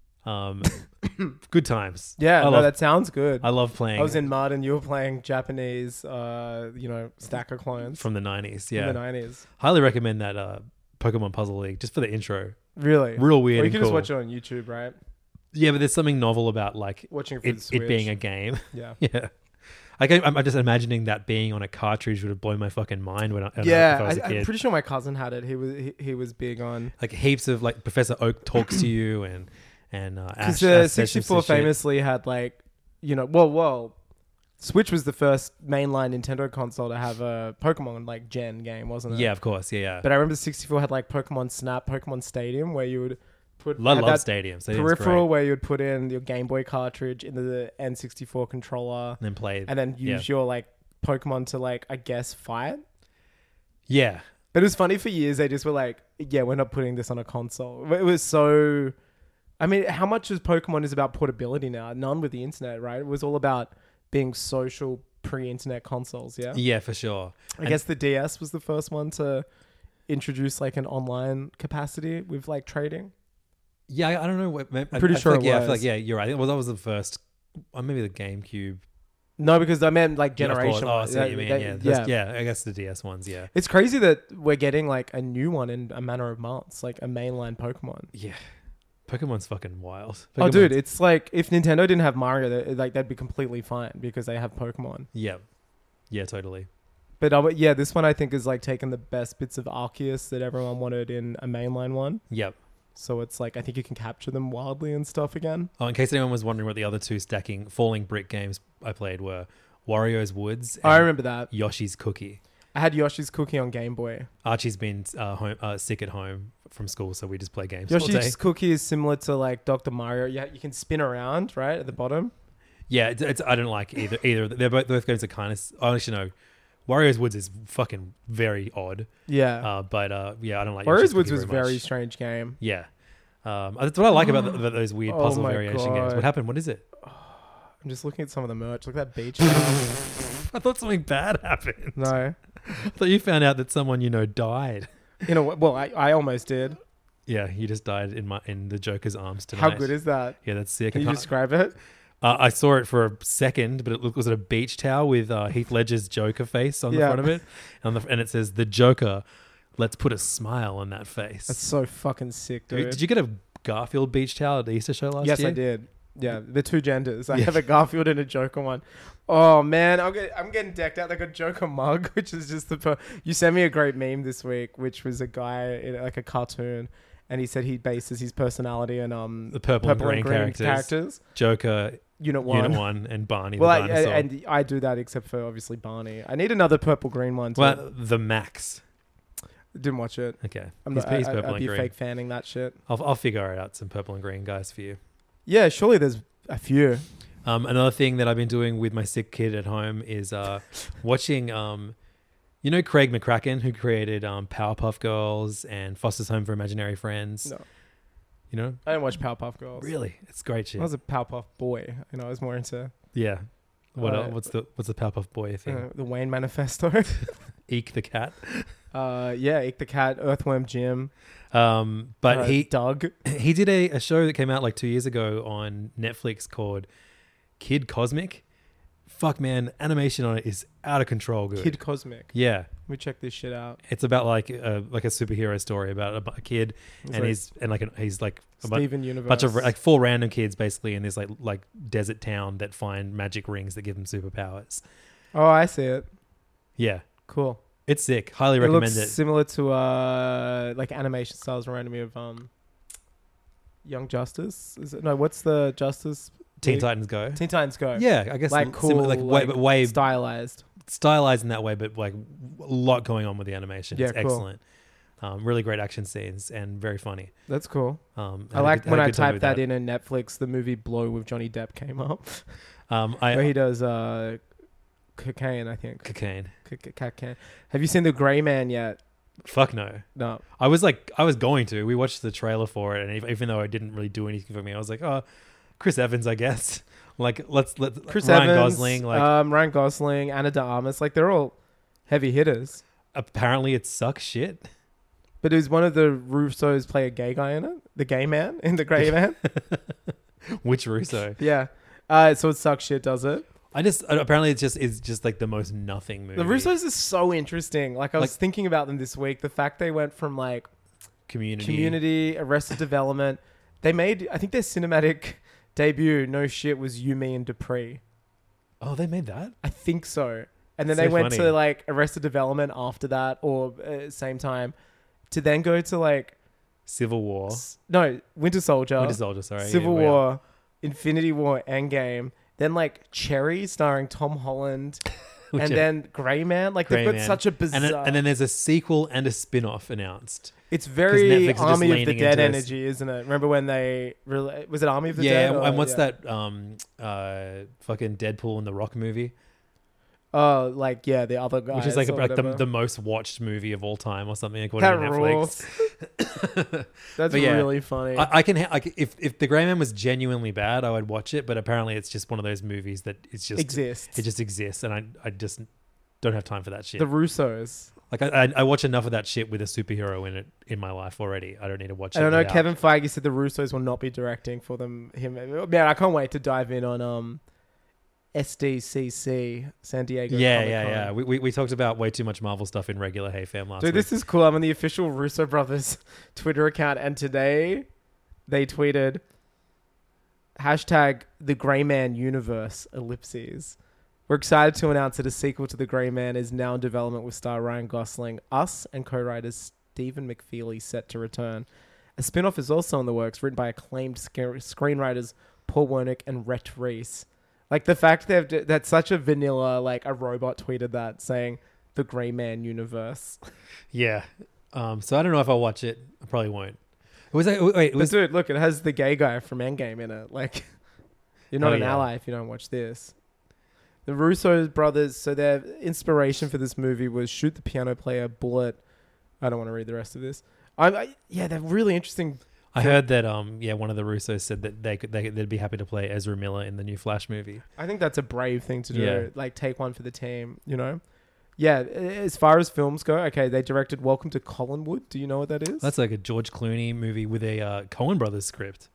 Speaker 8: Good times.
Speaker 7: Yeah, that sounds good.
Speaker 8: I love playing.
Speaker 7: I was in Mud and you were playing Japanese, stacker clones.
Speaker 8: From the 90s, yeah.
Speaker 7: From the 90s.
Speaker 8: Highly recommend that Pokemon Puzzle League, just for the intro.
Speaker 7: Really?
Speaker 8: Real weird
Speaker 7: Or you
Speaker 8: and
Speaker 7: can
Speaker 8: cool.
Speaker 7: just watch it on YouTube, right?
Speaker 8: Yeah, but there's something novel about like
Speaker 7: Watching it for the
Speaker 8: it
Speaker 7: Switch.
Speaker 8: being a game.
Speaker 7: Yeah.
Speaker 8: Yeah. I'm just imagining that being on a cartridge would have blown my fucking mind when I was a kid.
Speaker 7: I'm pretty sure my cousin had it. He was big on
Speaker 8: like heaps of like Professor Oak talks to you and
Speaker 7: because
Speaker 8: Ash
Speaker 7: the
Speaker 8: says some
Speaker 7: 64
Speaker 8: shit.
Speaker 7: famously had like Switch was the first mainline Nintendo console to have a Pokemon like gen game, wasn't it?
Speaker 8: Yeah, of course. Yeah.
Speaker 7: But I remember 64 had like Pokemon Snap, Pokemon Stadium, where you would put
Speaker 8: Love
Speaker 7: that
Speaker 8: Stadium.
Speaker 7: peripheral where you would put in your Game Boy cartridge into the N64 controller,
Speaker 8: and then play
Speaker 7: and then use your like Pokemon to like I guess fight.
Speaker 8: Yeah.
Speaker 7: But it was funny for years. They just were like, "Yeah, we're not putting this on a console." It was so. I mean, how much is Pokemon is about portability now? None with the internet, right? It was all about being social pre-internet consoles. Yeah.
Speaker 8: Yeah, for sure.
Speaker 7: I guess the DS was the first one to introduce like an online capacity with like trading.
Speaker 8: Yeah, I don't know.
Speaker 7: I'm pretty sure
Speaker 8: I feel
Speaker 7: it
Speaker 8: like
Speaker 7: was.
Speaker 8: you're right. That was the first. Maybe the GameCube.
Speaker 7: No, because I meant like
Speaker 8: Yeah, of course.
Speaker 7: generation.
Speaker 8: Oh, I see what you mean. Yeah. I guess the DS ones. Yeah.
Speaker 7: It's crazy that we're getting like a new one in a matter of months, like a mainline Pokemon.
Speaker 8: Yeah. Pokemon's fucking wild.
Speaker 7: Oh, dude, it's like if Nintendo didn't have Mario, they'd be completely fine because they have Pokemon.
Speaker 8: Yeah. Yeah, totally.
Speaker 7: But yeah, this one I think is like taking the best bits of Arceus that everyone wanted in a mainline one.
Speaker 8: Yep.
Speaker 7: So it's like, I think you can capture them wildly and stuff again.
Speaker 8: Oh, in case anyone was wondering what the other two falling brick games I played were Wario's Woods and
Speaker 7: I remember that.
Speaker 8: Yoshi's Cookie.
Speaker 7: I had Yoshi's Cookie on Game Boy.
Speaker 8: Archie's been sick at home from school, so we just play games all day.
Speaker 7: Yoshi's Cookie is similar to like Dr. Mario. You can spin around, right, at the bottom.
Speaker 8: Yeah, I don't like either. They're both games are kind of... Actually, no. Wario's Woods is fucking very odd.
Speaker 7: Yeah.
Speaker 8: But yeah, I don't like
Speaker 7: Wario's
Speaker 8: Yoshi's
Speaker 7: Woods
Speaker 8: Cookie
Speaker 7: was a
Speaker 8: very
Speaker 7: very
Speaker 8: much.
Speaker 7: strange game.
Speaker 8: Yeah. That's what I like about those weird
Speaker 7: Oh
Speaker 8: puzzle
Speaker 7: my
Speaker 8: variation games.
Speaker 7: God.
Speaker 8: What happened? What is it?
Speaker 7: I'm just looking at some of the merch. Look at that beach house.
Speaker 8: I thought something bad happened.
Speaker 7: No.
Speaker 8: I thought you found out that someone you know died.
Speaker 7: You know what? Well, I almost did.
Speaker 8: Yeah, he just died in the Joker's arms tonight.
Speaker 7: How good is that?
Speaker 8: Yeah, that's sick.
Speaker 7: Can you describe it?
Speaker 8: I saw it for a second, but it was a beach towel with Heath Ledger's Joker face on the front of it, and it says, "The Joker, let's put a smile on that face."
Speaker 7: That's so fucking sick, dude.
Speaker 8: Did you get a Garfield beach towel at the Easter show last year?
Speaker 7: Yes, I did. Yeah, the two genders. I have a Garfield and a Joker one. Oh man, I'm getting decked out. Like a Joker mug, which is just you sent me a great meme this week, which was a guy in like a cartoon, and he said he bases his personality on
Speaker 8: the purple and green characters. Joker,
Speaker 7: Unit 1,
Speaker 8: and Barney.
Speaker 7: Well,
Speaker 8: the dinosaur.
Speaker 7: and I do that except for obviously Barney. I need another purple green one too.
Speaker 8: Well, the Max.
Speaker 7: Didn't watch it.
Speaker 8: Okay,
Speaker 7: He's
Speaker 8: purple
Speaker 7: I'd
Speaker 8: and
Speaker 7: be
Speaker 8: green.
Speaker 7: fake fanning that shit.
Speaker 8: I'll figure out some purple and green guys for you.
Speaker 7: Yeah, surely there's a few.
Speaker 8: Another thing that I've been doing with my sick kid at home is watching. You know Craig McCracken, who created Powerpuff Girls and Foster's Home for Imaginary Friends.
Speaker 7: No,
Speaker 8: you know
Speaker 7: I didn't watch Powerpuff Girls.
Speaker 8: Really, it's great shit.
Speaker 7: I was a Powerpuff Boy. I was more into
Speaker 8: yeah. What's the Powerpuff Boy thing?
Speaker 7: The Wayne Manifesto.
Speaker 8: Eek the cat.
Speaker 7: Yeah, Eek the Cat, Earthworm Jim.
Speaker 8: But
Speaker 7: Doug.
Speaker 8: He did a show that came out like 2 years ago on Netflix called Kid Cosmic. Fuck man, animation on it is out of control good.
Speaker 7: Kid Cosmic.
Speaker 8: Yeah.
Speaker 7: Let me check this shit out.
Speaker 8: It's about like a superhero story about a kid, and he's like
Speaker 7: Steven Universe.
Speaker 8: Bunch of like 4 random kids basically in this like desert town that find magic rings that give them superpowers.
Speaker 7: Oh, I see it.
Speaker 8: Yeah.
Speaker 7: Cool.
Speaker 8: It's sick. Highly recommend it.
Speaker 7: Looks similar to like animation styles reminding me of Young Justice. Is it? No, what's the Justice?
Speaker 8: Teen Titans Go.
Speaker 7: Teen Titans Go.
Speaker 8: Yeah, I guess
Speaker 7: like cool,
Speaker 8: similar, like way
Speaker 7: stylized
Speaker 8: in that way, but like a lot going on with the animation.
Speaker 7: Yeah,
Speaker 8: it's excellent. Really great action scenes and very funny.
Speaker 7: That's cool. I like when I typed that in Netflix, the movie Blow with Johnny Depp came up. Where he does cocaine, I think.
Speaker 8: Cocaine.
Speaker 7: Have you seen The Grey Man yet?
Speaker 8: Fuck no.
Speaker 7: No.
Speaker 8: I was going to. We watched the trailer for it, and even though it didn't really do anything for me, I was like, oh, Chris Evans, I guess. Like, let's
Speaker 7: Chris
Speaker 8: Ryan
Speaker 7: Evans,
Speaker 8: Gosling, like
Speaker 7: Ryan Gosling, Anna de Armas, like they're all heavy hitters.
Speaker 8: Apparently, it sucks shit.
Speaker 7: But is one of the Russos play a gay guy in it? The gay man in The Grey Man?
Speaker 8: Which Russo?
Speaker 7: Yeah. So it sucks shit, does it?
Speaker 8: Apparently it's just like the most nothing movie.
Speaker 7: The Russos is so interesting. Like I was thinking about them this week. The fact they went from like Community, Arrested Development. They made, I think their cinematic debut, no shit, was You, Me and Dupree.
Speaker 8: Oh, they made that?
Speaker 7: I think so. And then
Speaker 8: So
Speaker 7: they went
Speaker 8: funny.
Speaker 7: to like Arrested Development after that, or same time, to then go to like
Speaker 8: Civil War.
Speaker 7: Winter Soldier.
Speaker 8: Sorry.
Speaker 7: Civil War, Infinity War, Endgame. Then like Cherry, starring Tom Holland, and then Grey Man. Like they've got such a bizarre.
Speaker 8: And then there's a sequel and a spin-off announced.
Speaker 7: It's very
Speaker 8: Netflix is just
Speaker 7: Army of the
Speaker 8: leaning
Speaker 7: Dead
Speaker 8: into this.
Speaker 7: energy, isn't it? Remember when was it Army of the
Speaker 8: Yeah,
Speaker 7: Dead?
Speaker 8: and what's that fucking Deadpool and the Rock movie?
Speaker 7: Oh, like the other guy,
Speaker 8: Which is like the most watched movie of all time or something according
Speaker 7: that
Speaker 8: to
Speaker 7: rules.
Speaker 8: Netflix.
Speaker 7: That's really funny.
Speaker 8: I can if The Grey Man was genuinely bad, I would watch it. But apparently, it's just one of those movies that it's just
Speaker 7: exists.
Speaker 8: It just exists, and I just don't have time for that shit.
Speaker 7: The Russos.
Speaker 8: Like I watch enough of that shit with a superhero in it in my life already. I don't need to watch it.
Speaker 7: I don't know.
Speaker 8: without.
Speaker 7: Kevin Feige said the Russos will not be directing for them. Man, I can't wait to dive in on SDCC San Diego.
Speaker 8: Yeah. We talked about way too much Marvel stuff in regular Hey Fam last week.
Speaker 7: Dude, this is cool. I'm on the official Russo Brothers Twitter account, and today they tweeted #The Grey Man Universe ellipses. We're excited to announce that a sequel to The Grey Man is now in development with star Ryan Gosling, us, and co-writers Stephen McFeely set to return. A spin-off is also in the works, written by acclaimed screenwriters Paul Wernick and Rhett Reese. Like the fact that's such a vanilla, like a robot tweeted that saying the Grey Man universe.
Speaker 8: Yeah. So I don't know if I'll watch it. I probably won't.
Speaker 7: Dude, look, it has the gay guy from Endgame in it. Like, you're not an ally if you don't watch this. The Russo brothers, so their inspiration for this movie was Shoot the Piano Player, Bullet. I don't want to read the rest of this. They're really interesting.
Speaker 8: I heard that one of the Russos said that they'd be happy to play Ezra Miller in the new Flash movie.
Speaker 7: I think that's a brave thing to do.
Speaker 8: Yeah.
Speaker 7: Like, take one for the team, you know? Yeah, as far as films go, okay, they directed Welcome to Collinwood. Do you know what that is?
Speaker 8: That's like a George Clooney movie with a Coen Brothers script.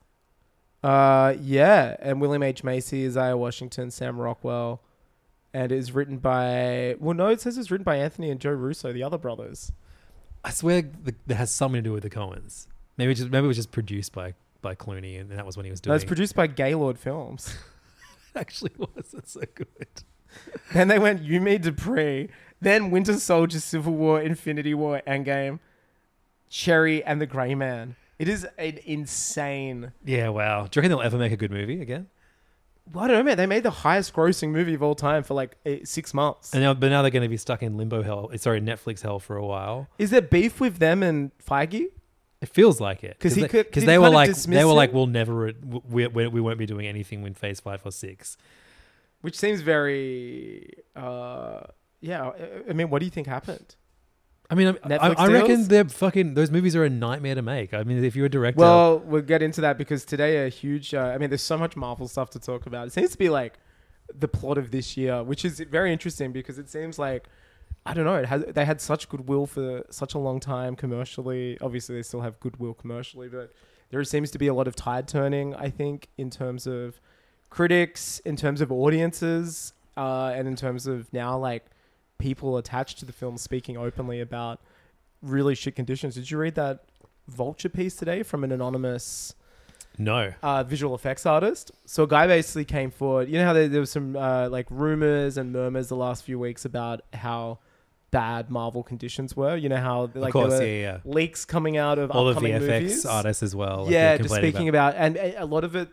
Speaker 7: Yeah, and William H. Macy, Isaiah Washington, Sam Rockwell, and it is written by... Well, no, it says it's written by Anthony and Joe Russo, the other brothers.
Speaker 8: I swear that has something to do with the Coens. Maybe it was just produced by Clooney, and that was when he was doing.
Speaker 7: No, it's produced by Gaylord Films.
Speaker 8: It actually was. That's so good.
Speaker 7: Then they went Yumi Dupree, then Winter Soldier, Civil War, Infinity War, Endgame, Cherry, and The Grey Man. It is an insane...
Speaker 8: Yeah, wow. Do you reckon they'll ever make a good movie again?
Speaker 7: Well, I don't know, man. They made the highest grossing movie of all time for like 6 months.
Speaker 8: But now they're going to be stuck in limbo hell. Sorry, Netflix hell for a while.
Speaker 7: Is there beef with them and Feige?
Speaker 8: It feels like it
Speaker 7: because
Speaker 8: they were like we'll never we won't be doing anything in Phase 5 or 6,
Speaker 7: which seems very I mean, what do you think happened?
Speaker 8: I mean, I reckon those movies are a nightmare to make. I mean, if you're a director...
Speaker 7: Well, we'll get into that because today a huge... there's so much Marvel stuff to talk about. It seems to be like the plot of this year, which is very interesting because it seems like, I don't know, they had such goodwill for such a long time commercially. Obviously, they still have goodwill commercially, but there seems to be a lot of tide turning, I think, in terms of critics, in terms of audiences, and in terms of now, like, people attached to the film speaking openly about really shit conditions. Did you read that Vulture piece today from an anonymous visual effects artist? So a guy basically came forward. You know how there was some like rumors and murmurs the last few weeks about how bad Marvel conditions were. You know how like
Speaker 8: of course,
Speaker 7: there were leaks coming out of
Speaker 8: all
Speaker 7: upcoming
Speaker 8: the VFX
Speaker 7: movies.
Speaker 8: artists as well.
Speaker 7: Yeah, just speaking about and a lot of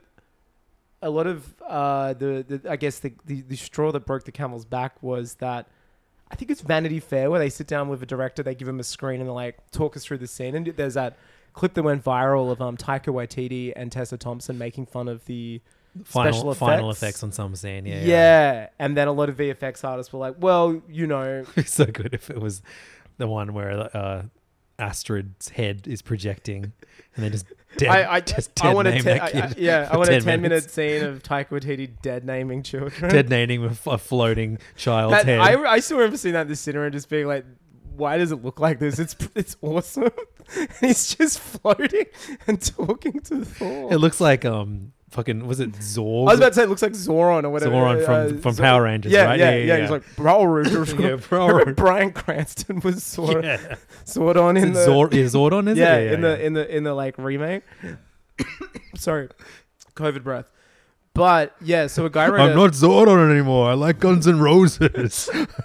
Speaker 7: the I guess the straw that broke the camel's back was that I think it's Vanity Fair where they sit down with a director, they give him a screen and they're like, talk us through the scene. And there's that clip that went viral of Taika Waititi and Tessa Thompson making fun of the special
Speaker 8: effects on some scene.
Speaker 7: Yeah. And then a lot of VFX artists were like, well, you know.
Speaker 8: It's so good if it was the one where Astrid's head is projecting and then just
Speaker 7: I want a 10-minute scene of Taika Waititi dead naming children.
Speaker 8: Dead naming a floating child's head.
Speaker 7: I still remember seeing that in the cinema and just being like, why does it look like this? It's awesome. He's just floating and talking to Thor.
Speaker 8: It looks like was it Zorg?
Speaker 7: I was about to say it looks like Zoron or whatever.
Speaker 8: Zoron from Power Rangers, right?
Speaker 7: Yeah. He's like Zordon. Bryan Cranston was Zordon in the
Speaker 8: Zordon, is
Speaker 7: it? In the like remake. Sorry, COVID breath. But yeah, so a guy wrote.
Speaker 8: I'm not Zordon anymore. I like Guns N' Roses.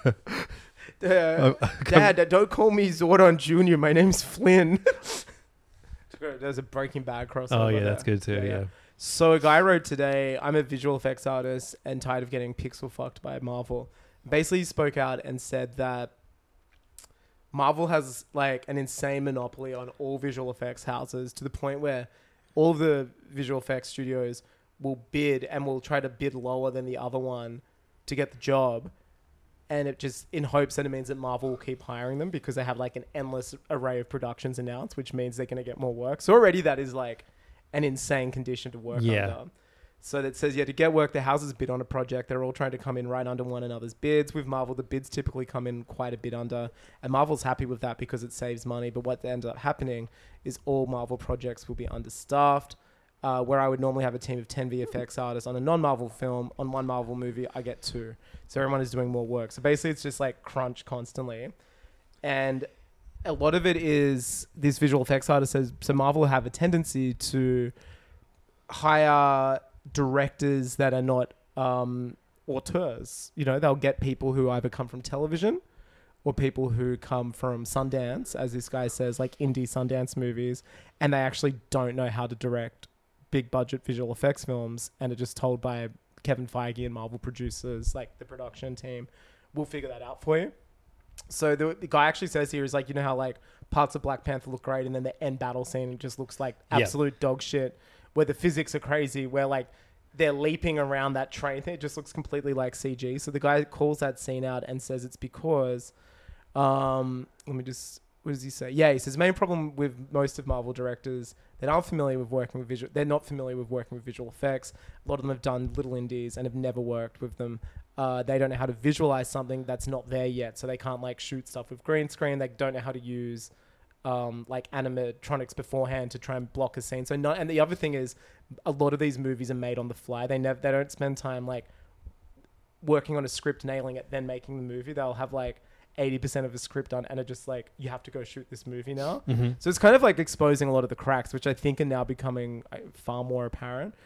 Speaker 7: Dad, don't call me Zordon Jr. My name's Flynn. There's a Breaking Bad crossover.
Speaker 8: Oh yeah, that's good too. Yeah.
Speaker 7: So a guy wrote today, I'm a visual effects artist and tired of getting pixel fucked by Marvel. Basically, he spoke out and said that Marvel has like an insane monopoly on all visual effects houses to the point where all of the visual effects studios will bid and will try to bid lower than the other one to get the job. And it just in hopes that it means that Marvel will keep hiring them because they have like an endless array of productions announced, which means they're going to get more work. So already that is like an insane condition to work under. So that says, to get work, the houses bid on a project. They're all trying to come in right under one another's bids. With Marvel, the bids typically come in quite a bit under. And Marvel's happy with that because it saves money. But what ends up happening is all Marvel projects will be understaffed. Where I would normally have a team of 10 VFX artists on a non-Marvel film, on one Marvel movie, I get 2. So everyone is doing more work. So basically, it's just like crunch constantly. And a lot of it is this visual effects artist says, so Marvel have a tendency to hire directors that are not auteurs. You know, they'll get people who either come from television or people who come from Sundance, as this guy says, like indie Sundance movies, and they actually don't know how to direct big budget visual effects films and are just told by Kevin Feige and Marvel producers, like the production team, we'll figure that out for you. So the guy actually says here is like, you know how like parts of Black Panther look great and then the end battle scene just looks like absolute dog shit, where the physics are crazy, where like they're leaping around that train thing. It just looks completely like CG. So the guy calls that scene out and says it's because, let me just, what does he say? Yeah, he says main problem with most of Marvel directors, they're not familiar with working with visual. They're not familiar with working with visual effects. A lot of them have done little indies and have never worked with them. They don't know how to visualize something that's not there yet, so they can't like shoot stuff with green screen. They don't know how to use like animatronics beforehand to try and block a scene. So and the other thing is, a lot of these movies are made on the fly. They don't spend time like working on a script, nailing it, then making the movie. They'll have like 80% of the script done and are just like, you have to go shoot this movie now. So it's kind of like exposing a lot of the cracks, which I think are now becoming far more apparent.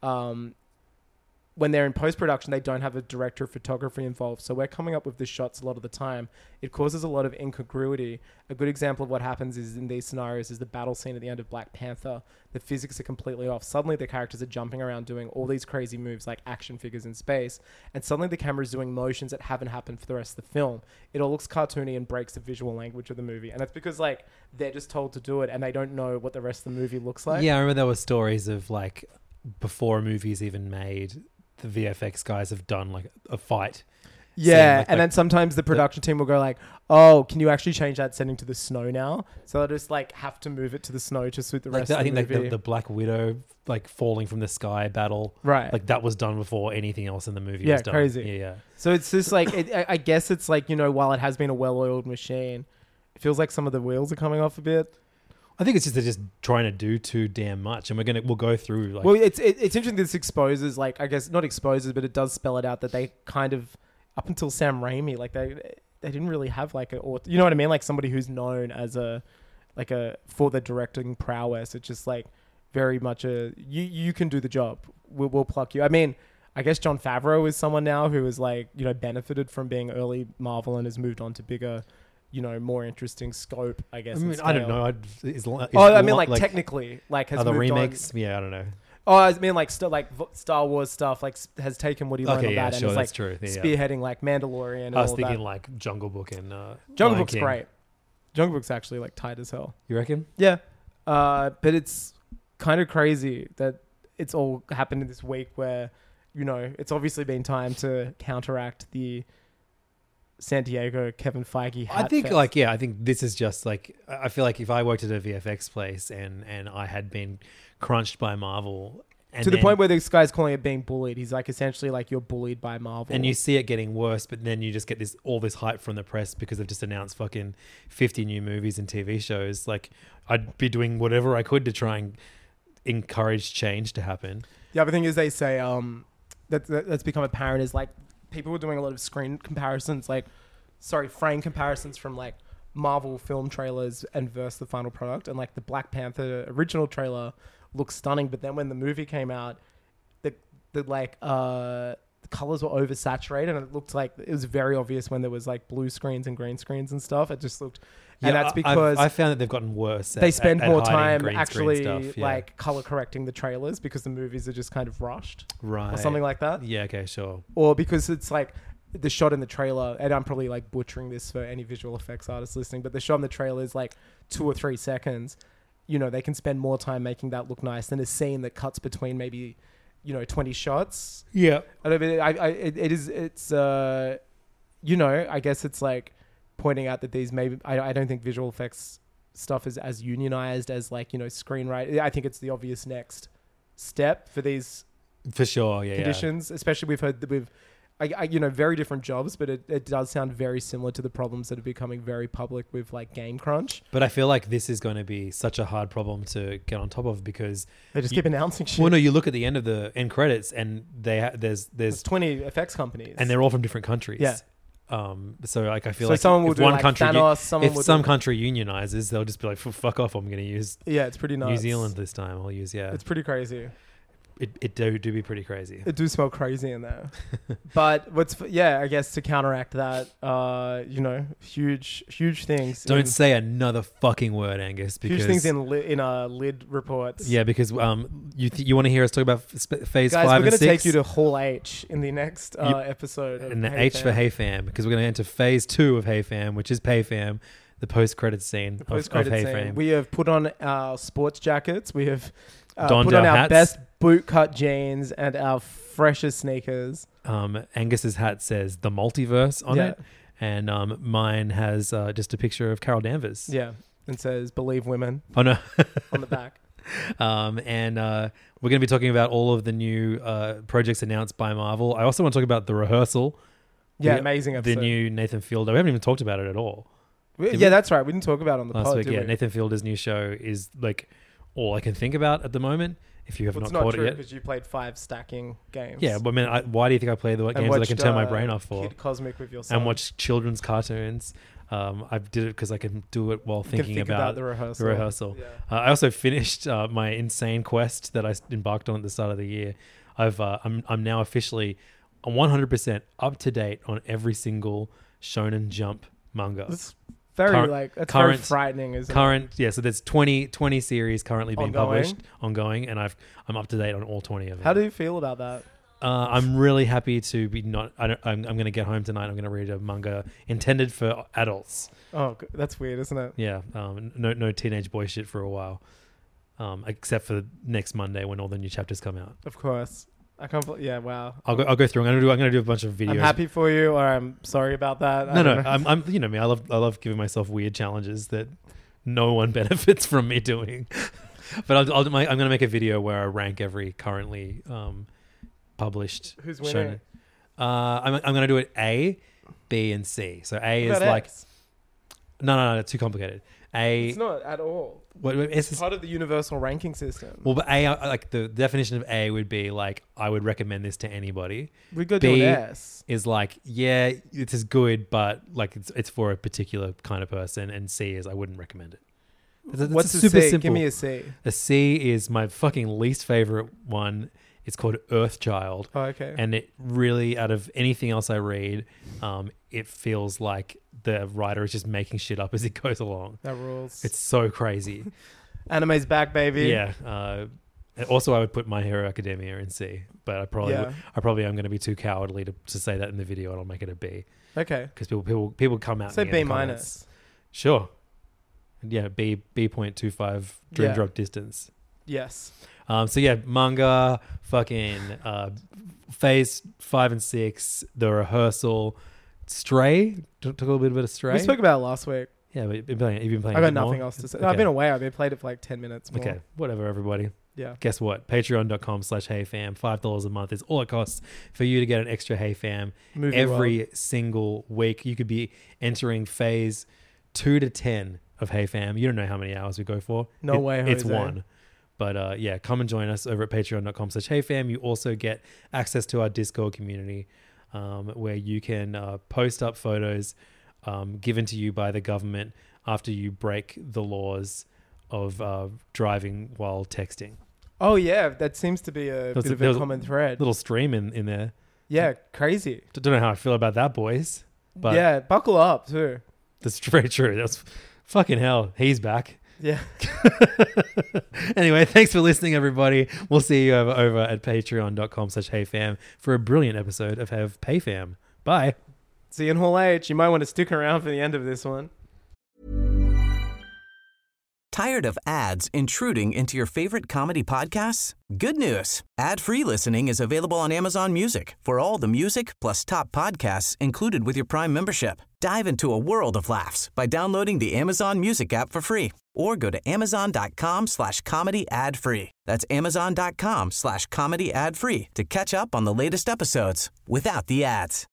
Speaker 7: When they're in post-production, they don't have a director of photography involved. So we're coming up with the shots a lot of the time. It causes a lot of incongruity. A good example of what happens is in these scenarios is the battle scene at the end of Black Panther. The physics are completely off. Suddenly the characters are jumping around doing all these crazy moves like action figures in space. And suddenly the camera's doing motions that haven't happened for the rest of the film. It all looks cartoony and breaks the visual language of the movie. And that's because like they're just told to do it and they don't know what the rest of the movie looks like.
Speaker 8: Yeah, I remember there were stories of like before a movie's even made, the VFX guys have done like a fight.
Speaker 7: Yeah, and then sometimes the production team will go like, oh, can you actually change that setting to the snow now? So they'll just like have to move it to the snow to suit the rest of the movie. I think like
Speaker 8: the Black Widow like falling from the sky battle.
Speaker 7: Right.
Speaker 8: Like that was done before anything else in the movie was done.
Speaker 7: Crazy.
Speaker 8: Yeah.
Speaker 7: So it's just like, I guess it's like, you know, while it has been a well-oiled machine, it feels like some of the wheels are coming off a bit.
Speaker 8: I think it's just they're just trying to do too damn much, and we'll go through. Like,
Speaker 7: well, it's interesting. This exposes, like, I guess not exposes, but it does spell it out that they kind of, up until Sam Raimi, like they didn't really have like you know what I mean, like somebody who's known as for the directing prowess. It's just like very much you can do the job. We'll pluck you. I mean, I guess Jon Favreau is someone now who is like, you know, benefited from being early Marvel and has moved on to bigger, you know, more interesting scope, I guess.
Speaker 8: I mean, I don't know.
Speaker 7: I mean, like technically, like has
Speaker 8: the
Speaker 7: moved
Speaker 8: remakes.
Speaker 7: On.
Speaker 8: Yeah, I don't know.
Speaker 7: Oh, I mean, like Star Wars stuff, like has taken what he learned on that
Speaker 8: sure,
Speaker 7: and is like
Speaker 8: true.
Speaker 7: spearheading like Mandalorian. And
Speaker 8: I was
Speaker 7: all
Speaker 8: thinking
Speaker 7: that.
Speaker 8: like Jungle Book and
Speaker 7: Jungle Book's great. Jungle Book's actually like tight as hell.
Speaker 8: You reckon?
Speaker 7: Yeah, but it's kind of crazy that it's all happened in this week where, you know, it's obviously been time to counteract the San Diego Kevin Feige hat
Speaker 8: I think
Speaker 7: fest.
Speaker 8: I think this is just like, I feel like if I worked at a VFX place and I had been crunched by Marvel and
Speaker 7: to the point where this guy's calling it being bullied. He's like, essentially like, you're bullied by Marvel.
Speaker 8: And you see it getting worse, but then you just get all this hype from the press because they've just announced fucking 50 new movies and TV shows. Like, I'd be doing whatever I could to try and encourage change to happen.
Speaker 7: The other thing is they say that's become apparent is like people were doing a lot of frame comparisons from like Marvel film trailers and versus the final product, and like the Black Panther original trailer looks stunning, but then when the movie came out, the colors were oversaturated and it looked like it was very obvious when there was like blue screens and green screens and stuff. It just looked, and that's because
Speaker 8: I found that they've gotten worse.
Speaker 7: They spend more time
Speaker 8: green
Speaker 7: actually
Speaker 8: stuff,
Speaker 7: like color correcting the trailers because the movies are just kind of rushed,
Speaker 8: right,
Speaker 7: or something like that.
Speaker 8: Yeah, okay, sure.
Speaker 7: Or because it's like the shot in the trailer, and I'm probably like butchering this for any visual effects artists listening, but the shot in the trailer is like 2 or 3 seconds. You know, they can spend more time making that look nice than a scene that cuts between maybe, you know, 20 shots.
Speaker 8: Yeah.
Speaker 7: It's you know, I guess it's like pointing out that these maybe, I don't think visual effects stuff is as unionized as like, you know, screenwriting. I think it's the obvious next step for these
Speaker 8: for sure, yeah,
Speaker 7: conditions, especially we've heard that you know, very different jobs, but it does sound very similar to the problems that are becoming very public with like Game Crunch.
Speaker 8: But I feel like this is going to be such a hard problem to get on top of because
Speaker 7: they just keep announcing shit.
Speaker 8: Well, no, you look at the end of the end credits and there's
Speaker 7: 20 effects companies
Speaker 8: and they're all from different countries.
Speaker 7: Yeah.
Speaker 8: So like I feel like
Speaker 7: someone will
Speaker 8: if
Speaker 7: do
Speaker 8: one
Speaker 7: like
Speaker 8: country
Speaker 7: Thanos,
Speaker 8: if some country unionizes, they'll just be like, fuck off, I'm going to use
Speaker 7: it's pretty nuts.
Speaker 8: New Zealand this time. I'll use
Speaker 7: It's pretty crazy.
Speaker 8: it do be pretty crazy.
Speaker 7: It do smell crazy in there. But I guess to counteract that, huge things.
Speaker 8: Don't say another fucking word, Angus. Because
Speaker 7: huge things in lid reports.
Speaker 8: Yeah, because you want to hear us talk about phase
Speaker 7: Guys,
Speaker 8: 5
Speaker 7: we're
Speaker 8: and 6.
Speaker 7: going to take you to Hall H in the next episode.
Speaker 8: And the H for Hey Fam, because we're going to enter phase 2 of Hey Fam, which is Pay Fam, the post-credit scene of Hey Fam.
Speaker 7: We have put on our sports jackets. We have
Speaker 8: donned
Speaker 7: put on our
Speaker 8: hats.
Speaker 7: best bootcut jeans and our freshest sneakers.
Speaker 8: Angus's hat says the multiverse on it, and mine has just a picture of Carol Danvers.
Speaker 7: Yeah, and says "Believe Women."
Speaker 8: Oh no,
Speaker 7: on the back.
Speaker 8: And we're going to be talking about all of the new projects announced by Marvel. I also want to talk about The Rehearsal.
Speaker 7: Yeah, amazing episode.
Speaker 8: The new Nathan Fielder. We haven't even talked about it at all.
Speaker 7: That's right. We didn't talk about it on the
Speaker 8: last
Speaker 7: pod,
Speaker 8: week.
Speaker 7: did
Speaker 8: Yeah,
Speaker 7: we?
Speaker 8: Nathan Fielder's new show is like all I can think about at the moment. If you have not caught it yet,
Speaker 7: because you played 5 stacking games.
Speaker 8: Yeah, but why do you think I play the games that I can turn my brain off for?
Speaker 7: Kid Cosmic with your son.
Speaker 8: And watch children's cartoons. I did it because I can do it while thinking about
Speaker 7: the rehearsal.
Speaker 8: Yeah. I also finished my insane quest that I embarked on at the start of the year. I'm now officially 100% up to date on every single Shonen Jump manga.
Speaker 7: That's very frightening, isn't it?
Speaker 8: Yeah, so there's 20 series currently being published, ongoing, and I'm up to date on all 20 of them.
Speaker 7: How do you feel about that?
Speaker 8: I'm really happy to be I'm going to get home tonight. I'm going to read a manga intended for adults.
Speaker 7: Oh, that's weird, isn't it?
Speaker 8: Yeah. No teenage boy shit for a while. Except for next Monday when all the new chapters come out.
Speaker 7: Of course. I can't. Yeah. Wow.
Speaker 8: I'll go through. I'm going to do a bunch of videos.
Speaker 7: I'm happy for you, or I'm sorry about that.
Speaker 8: No. I'm you know me. I love giving myself weird challenges that no one benefits from me doing. But I'm going to make a video where I rank every currently published.
Speaker 7: Who's winning?
Speaker 8: I'm going to do it A, B, and C. So A
Speaker 7: what
Speaker 8: is like
Speaker 7: X?
Speaker 8: no, too complicated.
Speaker 7: It's not at all. It's part of the universal ranking system.
Speaker 8: Well, but A, like the definition of A would be like I would recommend this to anybody.
Speaker 7: We go
Speaker 8: B
Speaker 7: to an S.
Speaker 8: Is like it's as good, but like it's for a particular kind of person. And C is I wouldn't recommend it.
Speaker 7: What's
Speaker 8: super
Speaker 7: C?
Speaker 8: simple.
Speaker 7: Give me a C.
Speaker 8: A C is my fucking least favorite one. It's called Earthchild.
Speaker 7: Oh, okay.
Speaker 8: And it really, out of anything else I read, it feels like the writer is just making shit up as it goes along.
Speaker 7: That rules.
Speaker 8: It's so crazy.
Speaker 7: Anime's back, baby.
Speaker 8: Yeah. Also, I would put My Hero Academia in C, but I probably am going to be too cowardly to say that in the video, and I'll make it a B.
Speaker 7: Okay.
Speaker 8: Because people come out.
Speaker 7: Say
Speaker 8: in
Speaker 7: B
Speaker 8: the
Speaker 7: minus.
Speaker 8: comments. Sure. Yeah, B.25 Dream Drop Distance.
Speaker 7: Yes.
Speaker 8: So yeah, manga, fucking phase 5 and 6, The Rehearsal, Stray. Talk a little bit of Stray.
Speaker 7: We spoke about it last week.
Speaker 8: Yeah, but you've been playing.
Speaker 7: I got nothing else to say.
Speaker 8: Okay.
Speaker 7: I've been away. I've played it for like 10 minutes more.
Speaker 8: Okay, whatever, everybody.
Speaker 7: Yeah.
Speaker 8: Guess what? Patreon.com/HeyFam. $5 a month is all it costs for you to get an extra Hey Fam every single week. You could be entering phase 2 to 10 of Hey Fam. You don't know how many hours we go for.
Speaker 7: No way, Jose.
Speaker 8: It's one. But yeah, come and join us over at patreon.com/HeyFam. You also get access to our Discord community where you can post up photos given to you by the government after you break the laws of driving while texting.
Speaker 7: Oh, yeah. That seems to be a bit of a common thread.
Speaker 8: Little stream in there.
Speaker 7: Yeah, crazy.
Speaker 8: Don't know how I feel about that, boys. But
Speaker 7: yeah, buckle up too.
Speaker 8: That's very true. That's fucking hell. He's back.
Speaker 7: Yeah.
Speaker 8: Anyway, thanks for listening, everybody. We'll see you over at patreon.com/HeyFam for a brilliant episode of PayFam. Bye.
Speaker 7: See you in Hall H. You might want to stick around for the end of this one.
Speaker 9: Tired of ads intruding into your favorite comedy podcasts? Good news. Ad-free listening is available on Amazon Music for all the music plus top podcasts included with your Prime membership. Dive into a world of laughs by downloading the Amazon Music app for free or go to amazon.com/comedy ad-free. That's amazon.com/comedy ad-free to catch up on the latest episodes without the ads.